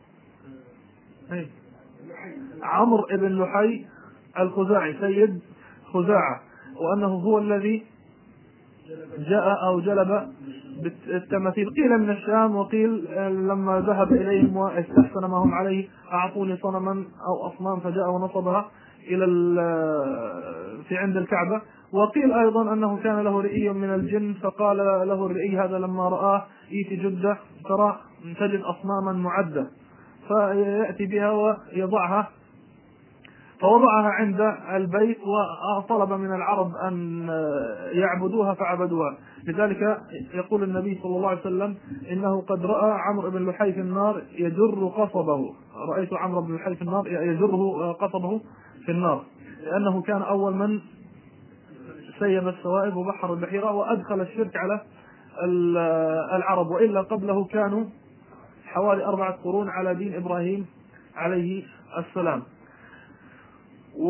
S1: عمرو بن لحي الخزاعي سيد خزاعة، وأنه هو الذي جاء أو جلب بالتماثيل، قيل من الشام، وقيل لما ذهب إليهم واستحسن ما هم عليه أعطوني صنما أو أصنام، فجاء ونصبها إلى في عند الكعبة. وقيل أيضا أنه كان له رئي من الجن، فقال له الرئي هذا لما رآه إيتي جدة ترى تجد أصناما معدة، فيأتي بها ويضعها، فوضعها عند البيت وطلب من العرب أن يعبدوها فعبدوها. لذلك يقول النبي صلى الله عليه وسلم إنه قد رأى عمرو بن لحي في النار يجر قصبه، رأيت عمرو بن لحي في النار يجره قصبه في النار، لأنه كان أول من سيب السوائب وبحر البحيرة وأدخل الشرك على العرب، وإلا قبله كانوا حوالي أربعة قرون على دين إبراهيم عليه السلام. و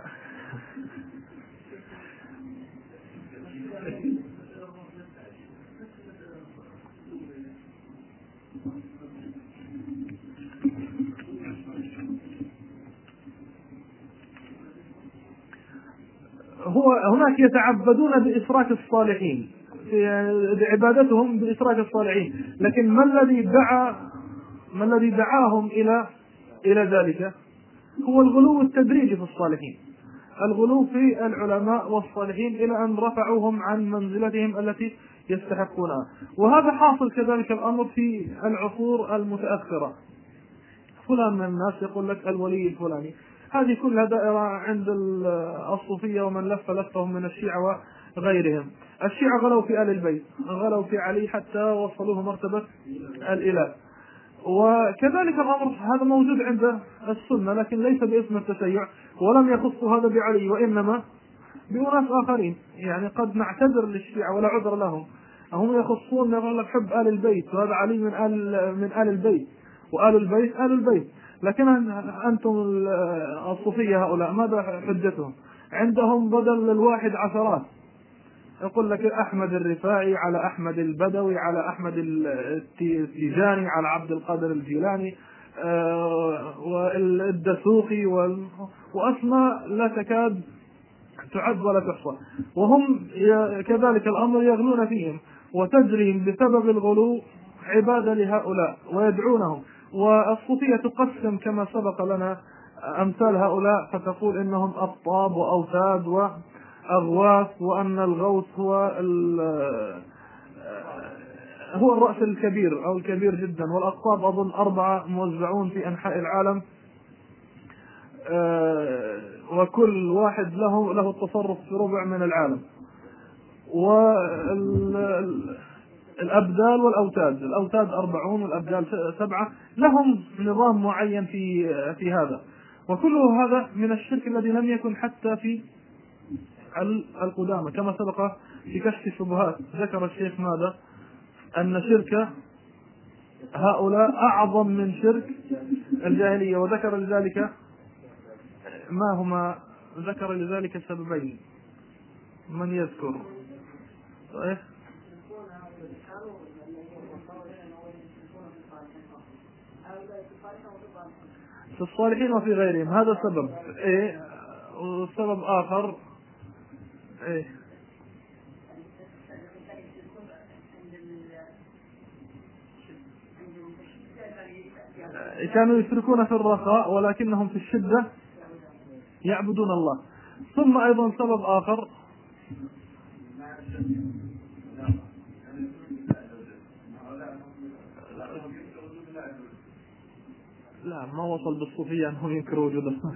S1: هو هناك يتعبدون بإشراك الصالحين، عبادتهم بإشراك الصالحين، لكن ما الذي دعا ما الذي دعاهم إلى إلى ذلك؟ هو الغلو التدريجي في الصالحين، الغلو في العلماء والصالحين إلى أن رفعوهم عن منزلتهم التي يستحقونها. وهذا حاصل كذلك الأمر في العصور المتأخرة، فلان من الناس يقول لك الولي الفلاني، هذه كلها دائرة عند الصوفية ومن لف لفهم من الشيعة وغيرهم. الشيعة غلوا في آل البيت، غلوا في علي حتى وصلوه مرتبة الإله، وكذلك الأمر هذا موجود عند السنة، لكن ليس باسم التشيع، ولم يخصوا هذا بعلي وإنما بأناس آخرين. يعني قد نعتذر للشيعة ولا عذر لهم، هم يخصون يقول لك حب آل البيت، وهذا علي من آل من آل البيت، وآل البيت آل البيت. لكن أنتم الصوفية هؤلاء ماذا حجتهم؟ عندهم بدل الواحد عشرات، يقول لك أحمد الرفاعي على أحمد البدوي على أحمد التيجاني على عبد القادر الجيلاني والدسوقي وأسماء لا تكاد تعد ولا تحصى، وهم كذلك الأمر يغلون فيهم وتجريهم بسبب الغلو عبادة لهؤلاء ويدعونهم. والصوفية تقسم كما سبق لنا أمثال هؤلاء، فتقول إنهم أطاب وأوتاد وأغواث، وأن الغوث هو هو الرأس الكبير أو الكبير جدا، والأقطاب أظن أربعة موزعون في أنحاء العالم، وكل واحد له له التصرف في ربع من العالم. والأبدال والأوتاد، الأوتاد أربعون والأبدال سبعة، لهم نظام معين في في هذا، وكله هذا من الشرك الذي لم يكن حتى في القدامى، كما سبق في كشف الشبهات ذكر الشيخ ماذا؟ أن شرك هؤلاء أعظم من شرك الجاهلية، وذكر لذلك ما هما؟ ذكر لذلك سببين، من يذكر؟ طيب. في الصالحين وفي غيرهم، هذا سبب إيه، وسبب آخر إيه؟ كانوا يشركون في الرخاء ولكنهم في الشدة يعبدون الله. ثم أيضا سبب آخر، لا ما وصل بالصوفية أنهم ينكروا وجود الله.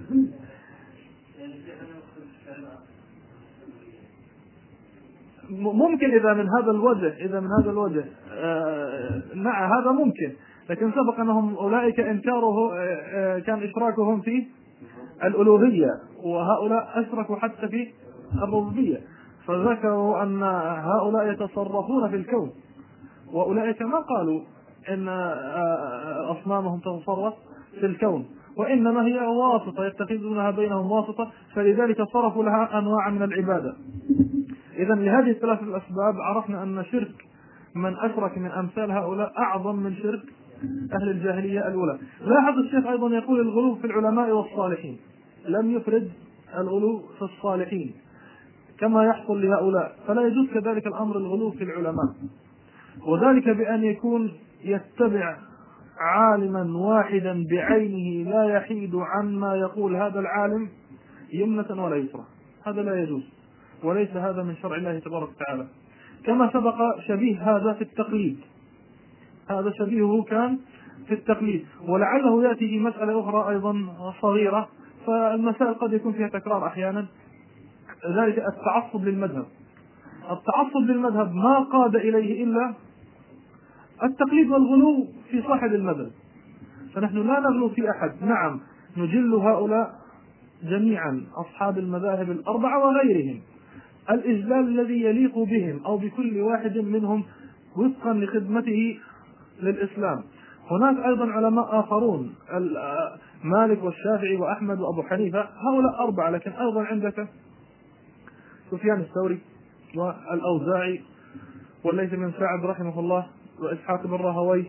S1: ممكن إذا من هذا الوجه إذا من هذا الوجه آه نعم هذا ممكن، لكن سبق أنهم أولئك إنكاره آه كان إشراكهم في الألوهية، وهؤلاء أشركوا حتى في الربوبية، فذكروا أن هؤلاء يتصرفون في الكون، وأولئك ما قالوا إن أصنامهم تتصرف في الكون، وإنما هي واسطة يتخذونها بينهم واسطة، فلذلك صرفوا لها أنواع من العبادة. إذن لهذه الثلاث الأسباب عرفنا أن شرك من أشرك من أمثال هؤلاء أعظم من شرك أهل الجاهلية الأولى. لاحظ الشيخ أيضا يقول الغلو في العلماء والصالحين، لم يفرد الغلو في الصالحين كما يحصل لهؤلاء، فلا يجوز كذلك الأمر الغلو في العلماء، وذلك بأن يكون يتبع عالما واحدا بعينه لا يحيد عما يقول هذا العالم يمنة ولا يسرى، هذا لا يجوز، وليس هذا من شرع الله تبارك وتعالى. كما سبق شبيه هذا في التقليد، هذا شبيهه كان في التقليد، ولعله يأتي في مسألة أخرى أيضا صغيرة، فالمسائل قد يكون فيها تكرار أحيانا، ذلك التعصب للمذهب. التعصب للمذهب ما قاد إليه إلا التقليد والغلو في صاحب المذهب، فنحن لا نغلو في أحد، نعم نجل هؤلاء جميعا أصحاب المذاهب الأربعة وغيرهم الإجلال الذي يليق بهم أو بكل واحد منهم وفقا لخدمته للإسلام. هناك أيضا علماء آخرون، مالك والشافعي وأحمد وأبو حنيفة، هؤلاء أربعة، لكن أيضا عندك سفيان الثوري والأوزاعي والليث بن سعد رحمه الله وإسحاق بن راهويه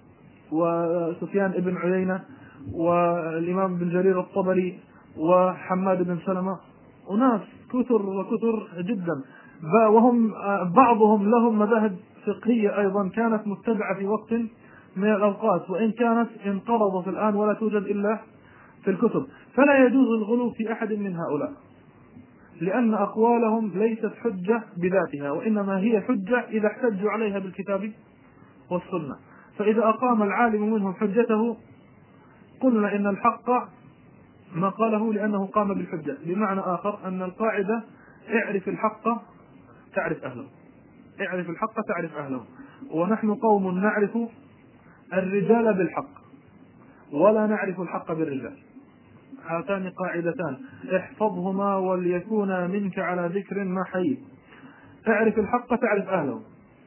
S1: وسفيان بن عيينة والإمام بن جرير الطبري وحماد بن سلمة، أناس كثر وكثر جدا، وهم بعضهم لهم مذاهب فقهية أيضا كانت متبعة في وقت من الأوقات، وإن كانت انقرضت الآن ولا توجد إلا في الكتب. فلا يجوز الغلو في أحد من هؤلاء، لأن أقوالهم ليست حجة بذاتها، وإنما هي حجة إذا احتجوا عليها بالكتاب والسنة. فإذا أقام العالم منهم حجته قلنا إن الحق ما قاله لأنه قام بالحجة، بمعنى آخر أن القاعدة اعرف الحق تعرف أهله، اعرف الحق تعرف أهله، ونحن قوم نعرف الرجال بالحق ولا نعرف الحق بالرجال، هاتان قاعدتان احفظهما وليكونا منك على ذكر ما حييت. اعرف الحق تعرف أهله،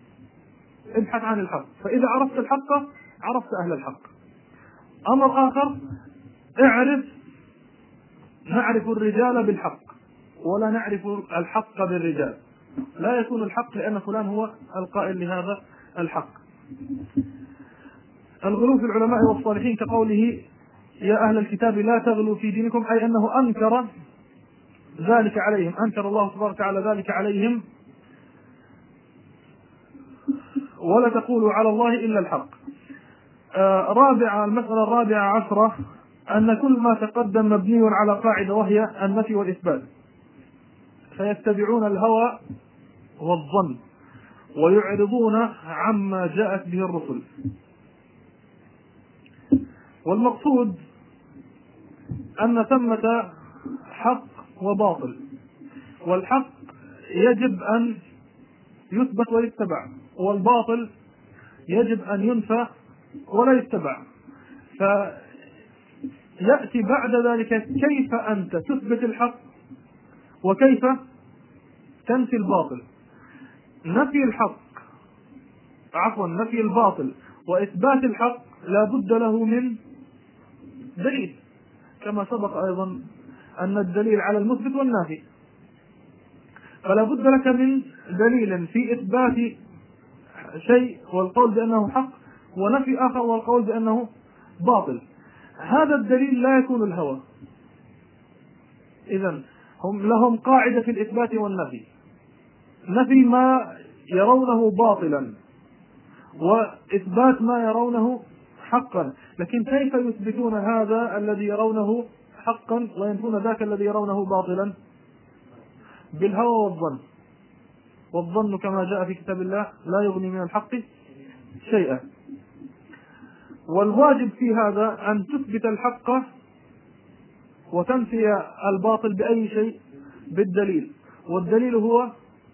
S1: ابحث عن الحق، فإذا عرفت الحق عرفت أهل الحق. أمر آخر اعرف نعرف الرجال بالحق ولا نعرف الحق بالرجال، لا يكون الحق لأن فلان هو القائل لهذا الحق. الغلو في العلماء والصالحين كقوله يا أهل الكتاب لا تغلوا في دينكم، أي أنه أنكر ذلك عليهم، أنكر الله تبارك وتعالى ذلك عليهم، ولا تقولوا على الله إلا الحق. آه رابعة، المسألة الرابعة عشرة أن كل ما تقدم مبني على قاعدة وهي النفي والإثبات، فيتبعون الهوى والظن ويعرضون عما جاءت به الرسل. والمقصود أن ثمة حق وباطل، والحق يجب أن يثبت ويتبع، والباطل يجب أن ينفى ولا يتبع. فيأتي بعد ذلك كيف أنت تثبت الحق وكيف تنفي الباطل. نفي الحق عفوا نفي الباطل وإثبات الحق لا بد له من دليل، كما سبق أيضا أن الدليل على المثبت والنافي، فلا بد لك من دليل في إثبات شيء والقول بأنه حق، ونفي آخر والقول بأنه باطل. هذا الدليل لا يكون الهوى. إذن هم لهم قاعدة في الإثبات والنفي، نفي ما يرونه باطلا وإثبات ما يرونه حقا، لكن كيف يثبتون هذا الذي يرونه حقا وينفون ذاك الذي يرونه باطلا؟ بالهوى والظن، والظن كما جاء في كتاب الله لا يغني من الحق شيئا. والواجب في هذا أن تثبت الحق وتنفي الباطل بأي شيء؟ بالدليل، والدليل هو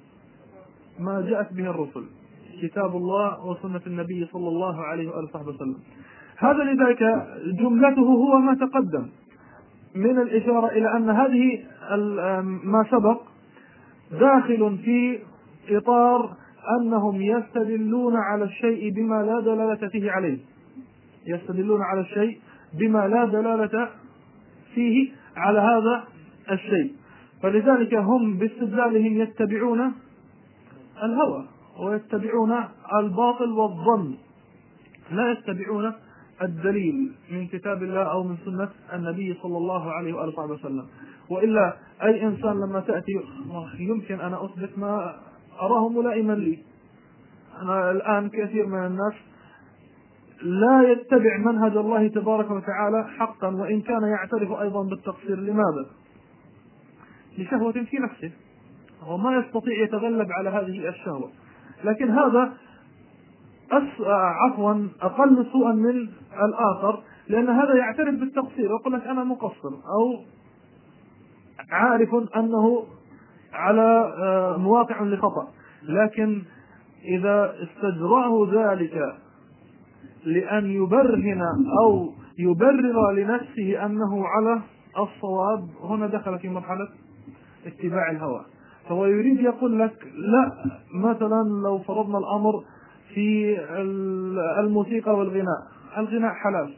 S1: ما جاءت به الرسل، كتاب الله وسنة النبي صلى الله عليه وآله وصحبه وسلم. هذا لذلك جملته هو ما تقدم من الإشارة إلى أن هذه ما سبق داخل في إطار أنهم يستدلون على الشيء بما لا دلالة فيه عليه، يستدلون على الشيء بما لا دلالة فيه على هذا الشيء، فلذلك هم باستدلالهم يتبعون الهوى ويتبعون الباطل والظن، لا يتبعون الدليل من كتاب الله أو من سنة النبي صلى الله عليه وآله وسلم. وإلا أي إنسان لما تأتي يمكن أنا أثبت ما أراه ملائما لي. أنا الآن كثير من الناس لا يتبع منهج الله تبارك وتعالى حقا وإن كان يعترف أيضا بالتقصير. لماذا؟ لشهوة في نفسه، وما يستطيع يتغلب على هذه الشهوة. لكن هذا أس... عفوا أقل سوءا من الآخر، لأن هذا يعترف بالتقصير ويقول لك أنا مقصر، أو عارف أنه على مواقع لخطأ، لكن إذا استجراه ذلك لأن يبرهن أو يبرر لنفسه أنه على الصواب، هنا دخل في مرحلة اتباع الهوى. فهو يريد يقول لك لا، مثلا لو فرضنا الأمر في الموسيقى والغناء، الغناء حلال،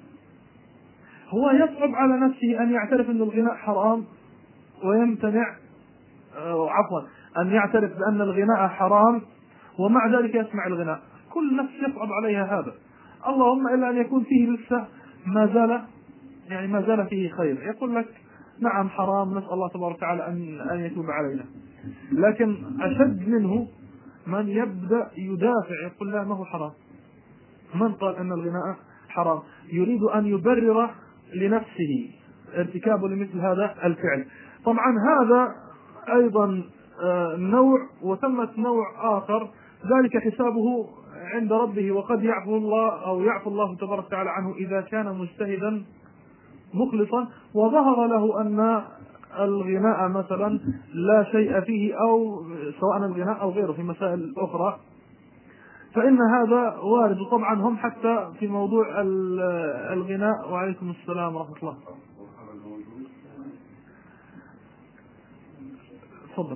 S1: هو يصعب على نفسه أن يعترف أن الغناء حرام ويمتنع، عفوا أن يعترف بأن الغناء حرام ومع ذلك يسمع الغناء. كل نفس يصعب عليها هذا، اللهم إلا أن يكون فيه لسه ما زال يعني ما زال فيه خير، يقول لك نعم حرام، نسأل الله تبارك وتعالى أن أن يتوب علينا. لكن أشد منه من يبدأ يدافع، يقول لا ما هو حرام، من قال أن الغناء حرام؟ يريد أن يبرر لنفسه ارتكابه لمثل هذا الفعل. طبعا هذا أيضا نوع، وثمة نوع آخر ذلك حسابه عند ربه، وقد يعفو الله أو يعفو الله تبارك وتعالى عنه إذا كان مجتهدا مخلصا وظهر له أن الغناء مثلا لا شيء فيه، أو سواء الغناء أو غيره في مسائل أخرى، فإن هذا وارد. طبعا هم حتى في موضوع الغناء، وعليكم السلام ورحمة الله، تفضل.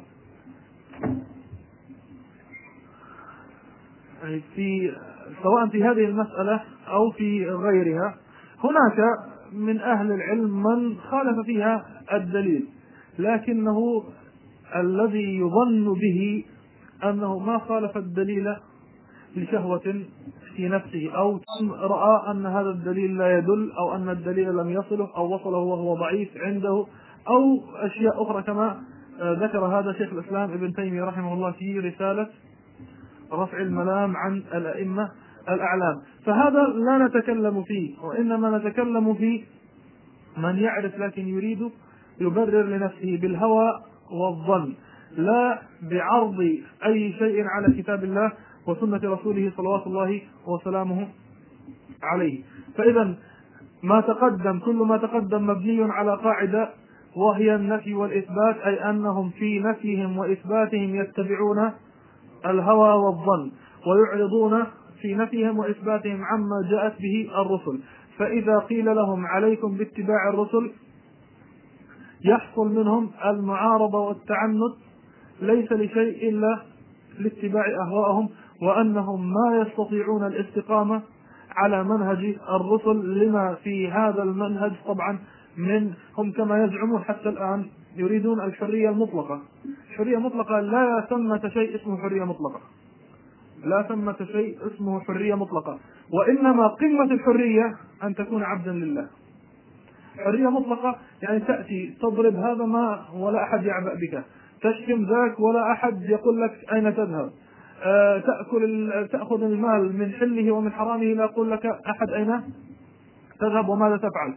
S1: في سواء في هذه المسألة أو في غيرها هناك من أهل العلم من خالف فيها الدليل، لكنه الذي يظن به أنه ما خالف الدليل لشهوة في نفسه، أو رأى أن هذا الدليل لا يدل، أو أن الدليل لم يصله أو وصله وهو ضعيف عنده، أو أشياء أخرى، كما ذكر هذا شيخ الإسلام ابن تيمية رحمه الله في رسالة رفع الملام عن الأئمة الأعلام. فهذا لا نتكلم فيه، وإنما نتكلم في من يعرف لكن يريد يبرر لنفسه بالهوى والظن، لا بعرض أي شيء على كتاب الله وسنة رسوله صلوات الله وسلامه عليه. فإذا ما تقدم، كل ما تقدم مبني على قاعدة، وهي النفي والإثبات، أي أنهم في نفيهم وإثباتهم يتبعون الهوى والظن، ويعرضون في نفيهم وإثباتهم عما جاءت به الرسل. فإذا قيل لهم عليكم باتباع الرسل يحصل منهم المعارضة والتعنت، ليس لشيء إلا لاتباع أهواءهم، وأنهم ما يستطيعون الاستقامة على منهج الرسل، لما في هذا المنهج طبعا من هم كما يزعمون حتى الآن يريدون الحرية المطلقة. حرية مطلقة، لا ثمة شيء اسمه حرية مطلقة، لا ثمة شيء اسمه حرية مطلقة، وإنما قمة الحرية أن تكون عبدا لله. حرية مطلقة يعني تأتي تضرب هذا ما ولا أحد يعبأ بك، تشتم ذاك ولا أحد يقول لك أين تذهب، أه تأكل تأخذ المال من حله ومن حرامه لا يقول لك أحد أين تذهب وماذا تفعل.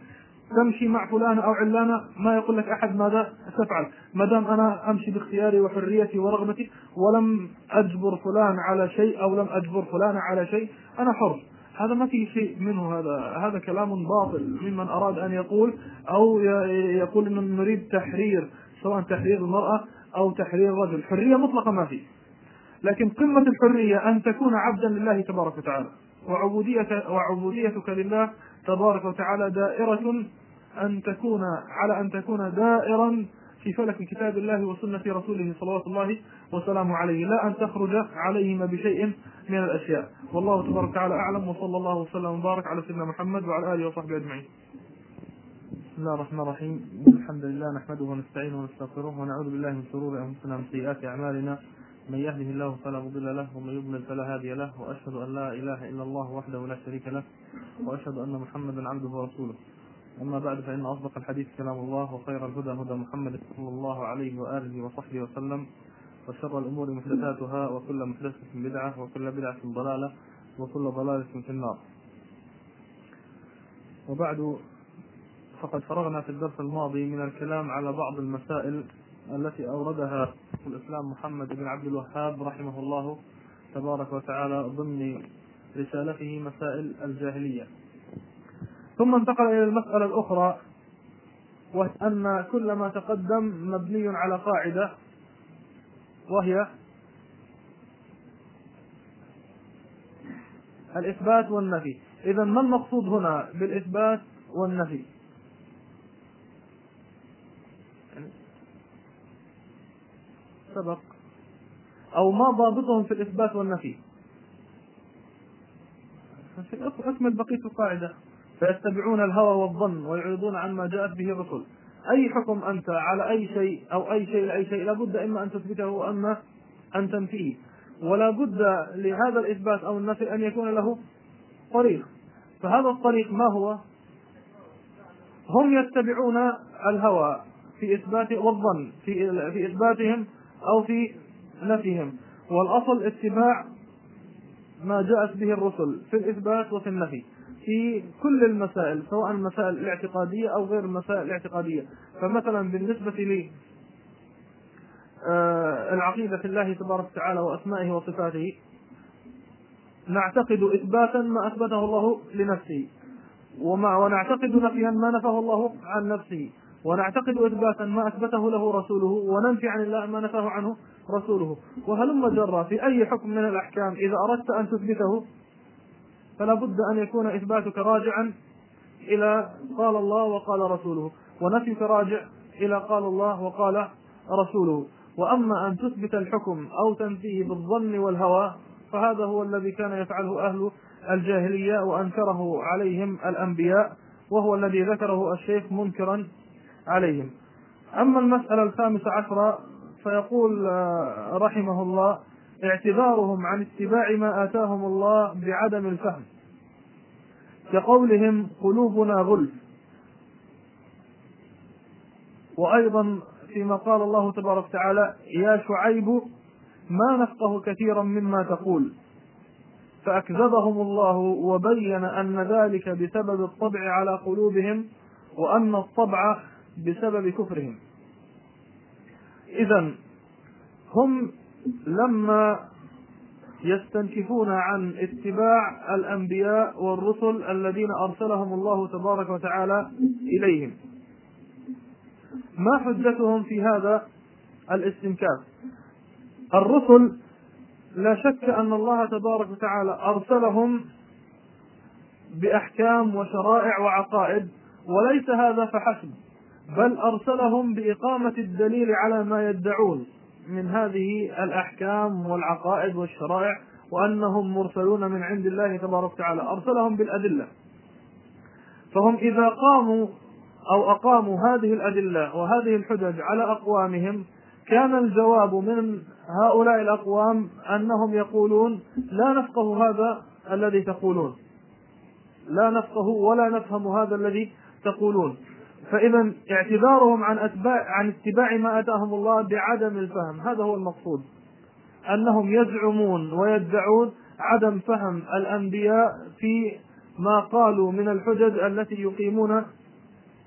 S1: تمشي مع فلان أو علانة ما يقول لك أحد ماذا تفعل، ما دام أنا أمشي باختياري وحريتي ورغبتي ولم أجبر فلان على شيء أو لم أجبر فلان على شيء أنا حر. هذا ما في شيء منه، هذا هذا كلام باطل ممن أراد أن يقول أو يقول إن نريد تحرير، سواء تحرير المرأة أو تحرير الرجل. حرية مطلقة ما في، لكن قمة الحرية أن تكون عبدا لله تبارك وتعالى، وعبودية وعبوديتك لله تبارك وتعالى دائرة أن تكون على أن تكون دائرا في فلك كتاب الله وسنة رسوله صلوات الله وسلامه عليه، لا أن تخرج عليهما بشيء من الأشياء. والله تبارك وتعالى أعلم، وصلى الله وسلم وبارك على سيدنا محمد وعلى آله وصحبه أجمعين.
S2: بسم الله الرحمن الرحيم. الحمد لله نحمده ونستعينه ونستغفره ونعوذ بالله من شرور أنفسنا ومن سيئات أعمالنا، من يهده الله فلا مضل له ومن يضلل فلا هادي له، وأشهد أن لا إله إلا الله وحده لا شريك له، وأشهد أن محمدا عبده ورسوله. أما بعد، فإن أصدق الحديث كلام الله، وخير الهدى هدى محمد صلى الله عليه وآله وصحبه وسلم، وشر الأمور محدثاتها، وكل محدثة بدعة، وكل بدعة ضلالة، وكل ضلالة في النار. وبعد، فقد فرغنا في الدرس الماضي من الكلام على بعض المسائل التي أوردها الإسلام محمد بن عبد الوهاب رحمه الله تبارك وتعالى ضمن رسالته مسائل الجاهلية. ثم انتقل إلى المسألة الأخرى، وأن كل ما تقدم مبني على قاعدة، وهي الإثبات والنفي. إذا ما المقصود هنا بالإثبات والنفي؟ سبق أو ما ضابطهم في الإثبات والنفي؟ أكمل بقية القاعدة: فيتبعون الهوى والظن ويعرضون عن ما جاءت به الرسل. أي حكم أنت على أي شيء أو أي شيء لأي شيء لابد إما أن تثبته وأما أن تنفيه، ولا بد لهذا الإثبات أو النفي أن يكون له طريق. فهذا الطريق ما هو؟ هم يتبعون الهوى في إثبات والظن في في إثباتهم أو في نفيهم، والأصل اتباع ما جاءت به الرسل في الإثبات وفي النفي في كل المسائل، سواء المسائل الاعتقادية أو غير المسائل الاعتقادية. فمثلا بالنسبة لي العقيدة في الله تبارك وتعالى وأسمائه وصفاته، نعتقد إثباتا ما أثبته الله لنفسه، وما ونعتقد نفيا ما نفاه الله عن نفسه، ونعتقد إثباتا ما أثبته له رسوله، وننفي عن الله ما نفاه عنه رسوله. وهلم جرى في أي حكم من الأحكام إذا أردت أن تثبته فلا بد أن يكون إثباتك راجعا إلى قال الله وقال رسوله، ونفيك راجع إلى قال الله وقال رسوله. وأما أن تثبت الحكم أو تنفيه بالظن والهوى فهذا هو الذي كان يفعله أهل الجاهلية وأنكره عليهم الأنبياء، وهو الذي ذكره الشيخ منكرا عليهم. أما المسألة الخامسة عشرة فيقول رحمه الله: اعتذارهم عن اتباع ما آتاهم الله بعدم الفهم، كقولهم قلوبنا غلف. وأيضا فيما قال الله تبارك وتعالى: يا شعيب ما نفقه كثيرا مما تقول، فأكذبهم الله وبين أن ذلك بسبب الطبع على قلوبهم وأن الطبع بسبب كفرهم. إذن هم لما يستنكفون عن اتباع الأنبياء والرسل الذين أرسلهم الله تبارك وتعالى إليهم، ما حجتهم في هذا الاستنكاف؟ الرسل لا شك أن الله تبارك وتعالى أرسلهم بأحكام وشرائع وعقائد، وليس هذا فحسب، بل أرسلهم بإقامة الدليل على ما يدعون من هذه الأحكام والعقائد والشرائع، وأنهم مرسلون من عند الله تبارك وتعالى. أرسلهم بالأدلة، فهم إذا قاموا أو أقاموا هذه الأدلة وهذه الحجج على أقوامهم كان الجواب من هؤلاء الأقوام أنهم يقولون: لا نفقه هذا الذي تقولون، لا نفقه ولا نفهم هذا الذي تقولون. فإذا اعتذارهم عن اتباع عن اتباع ما آتاهم الله بعدم الفهم، هذا هو المقصود، أنهم يزعمون ويدعون عدم فهم الأنبياء في ما قالوا من الحجج التي يقيمون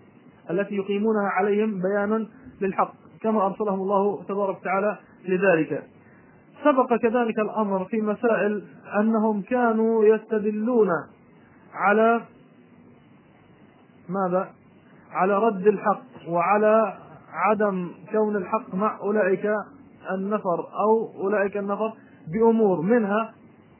S2: التي يقيمونها عليهم بيانا للحق كما أرسلهم الله تبارك وتعالى لذلك. سبق كذلك الأمر في مسائل أنهم كانوا يستدلون على ماذا؟ على رد الحق وعلى عدم كون الحق مع أولئك النفر أو أولئك النفر بأمور منها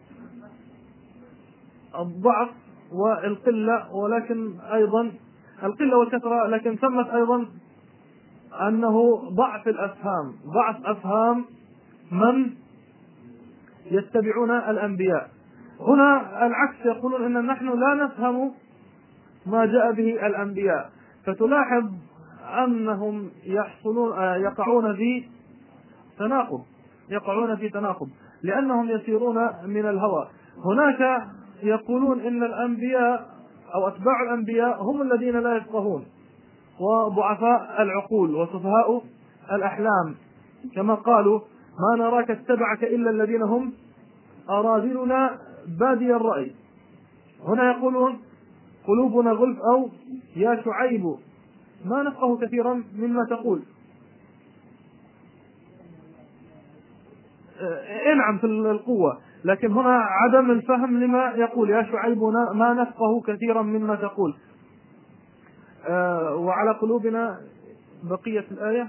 S2: الضعف والقلة، ولكن أيضا القلة والكثرة، لكن ثمت أيضا أنه ضعف الأفهام، ضعف أفهام من يتبعون الأنبياء. هنا العكس، يقولون إن نحن لا نفهم ما جاء به الأنبياء، فتلاحظ أنهم يحصلون يقعون في تناقض، يقعون في تناقض لأنهم يسيرون من الهوى. هناك يقولون إن الأنبياء أو أتباع الأنبياء هم الذين لا يفقهون وضعفاء العقول وسفهاء الأحلام، كما قالوا ما نراك اتبعك إلا الذين هم أراذلنا بادي الرأي. هنا يقولون قلوبنا غلف أو يا شعيب ما نفقه كثيرا مما تقول. انعم في القوة، لكن هنا عدم الفهم لما يقول يا شعيب ما نفقه كثيرا مما تقول. وعلى قلوبنا بقية الآية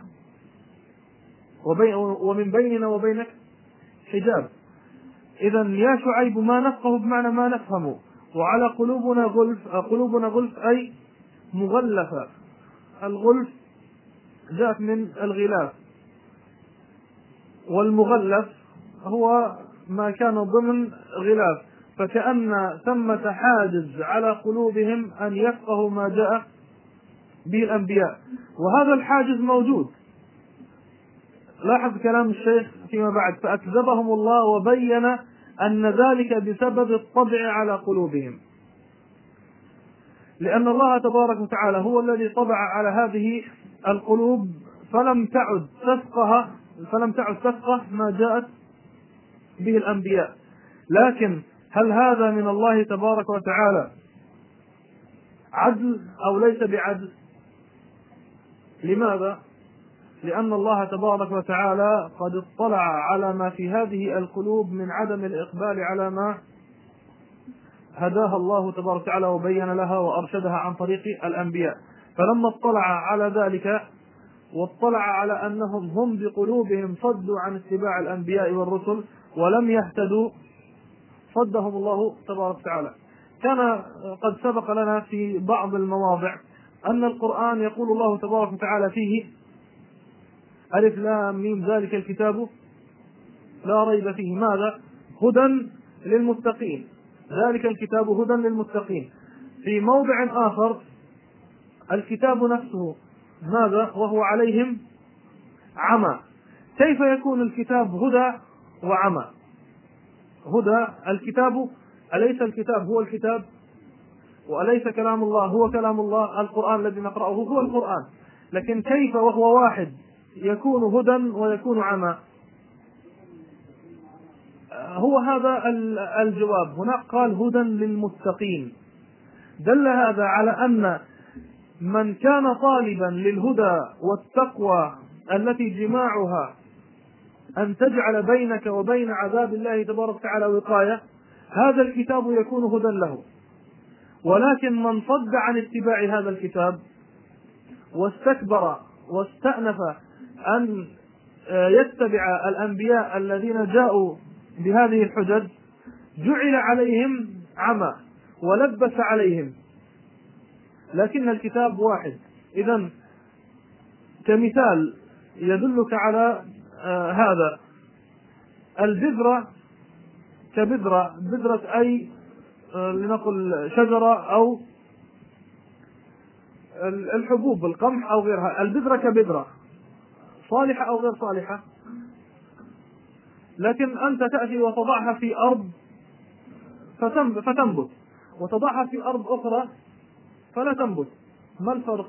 S2: ومن بيننا وبينك حجاب. إذا يا شعيب ما نفقه بمعنى ما نفهم، وعلى قلوبنا غلف، قلوبنا غلف أي مغلفة. الغلف جاءت من الغلاف، والمغلف هو ما كان ضمن غلاف، فكأن ثمة حاجز على قلوبهم أن يفقهوا ما جاء به الأنبياء، وهذا الحاجز موجود. لاحظ كلام الشيخ فيما بعد فأكذبهم الله وبين أن ذلك بسبب الطبع على قلوبهم، لأن الله تبارك وتعالى هو الذي طبع على هذه القلوب فلم تعد تفقه فلم تعد تفقه ما جاءت به الأنبياء. لكن هل هذا من الله تبارك وتعالى عدل أو ليس بعدل؟ لماذا؟ لأن الله تبارك وتعالى قد اطلع على ما في هذه القلوب من عدم الإقبال على ما هداها الله تبارك وتعالى وبين لها وأرشدها عن طريق الأنبياء. فلما اطلع على ذلك واطلع على أنهم هم بقلوبهم صدوا عن اتباع الأنبياء والرسل ولم يهتدوا، صدهم الله تبارك وتعالى. كان قد سبق لنا في بعض المواضع أن القرآن يقول الله تبارك وتعالى فيه ألف لام ميم ذلك الكتاب لا ريب فيه ماذا؟ هدى للمتقين، ذلك الكتاب هدى للمتقين. في موضع آخر الكتاب نفسه ماذا؟ وهو عليهم عمى. كيف يكون الكتاب هدى وعمى؟ هدى الكتاب، أليس الكتاب هو الكتاب؟ وأليس كلام الله هو كلام الله؟ القرآن الذي نقرأه هو القرآن، لكن كيف وهو واحد يكون هدى ويكون عمى؟ هو هذا الجواب. هناك قال هدى للمتقين، دل هذا على أن من كان طالبا للهدى والتقوى التي جماعها أن تجعل بينك وبين عذاب الله تبارك وتعالى وقاية، هذا الكتاب يكون هدى له. ولكن من صد عن اتباع هذا الكتاب واستكبر واستأنف أن يتبع الأنبياء الذين جاءوا بهذه الحجج، جعل عليهم عمى ولبس عليهم، لكن الكتاب واحد. إذن كمثال يدلك على آه هذا البذرة كبذرة، بذرة أي آه لنقل شجرة أو الحبوب القمح أو غيرها، البذرة كبذرة صالحة أو غير صالحة، لكن أنت تأتي وتضعها في أرض فتنبت، وتضعها في أرض أخرى فلا تنبت. ما الفرق؟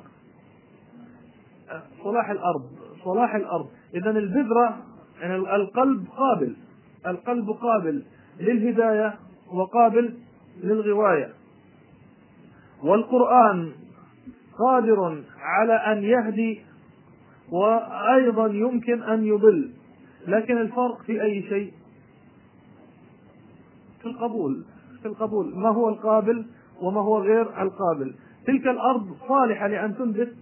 S2: صلاح الأرض، صلاح الأرض. إذن البذرة يعني القلب قابل، القلب قابل للهداية وقابل للغواية. والقرآن قادر على أن يهدي وأيضا يمكن أن يضل، لكن الفرق في أي شيء؟ في القبول. في القبول ما هو القابل وما هو غير القابل. تلك الأرض صالحة لأن تنبت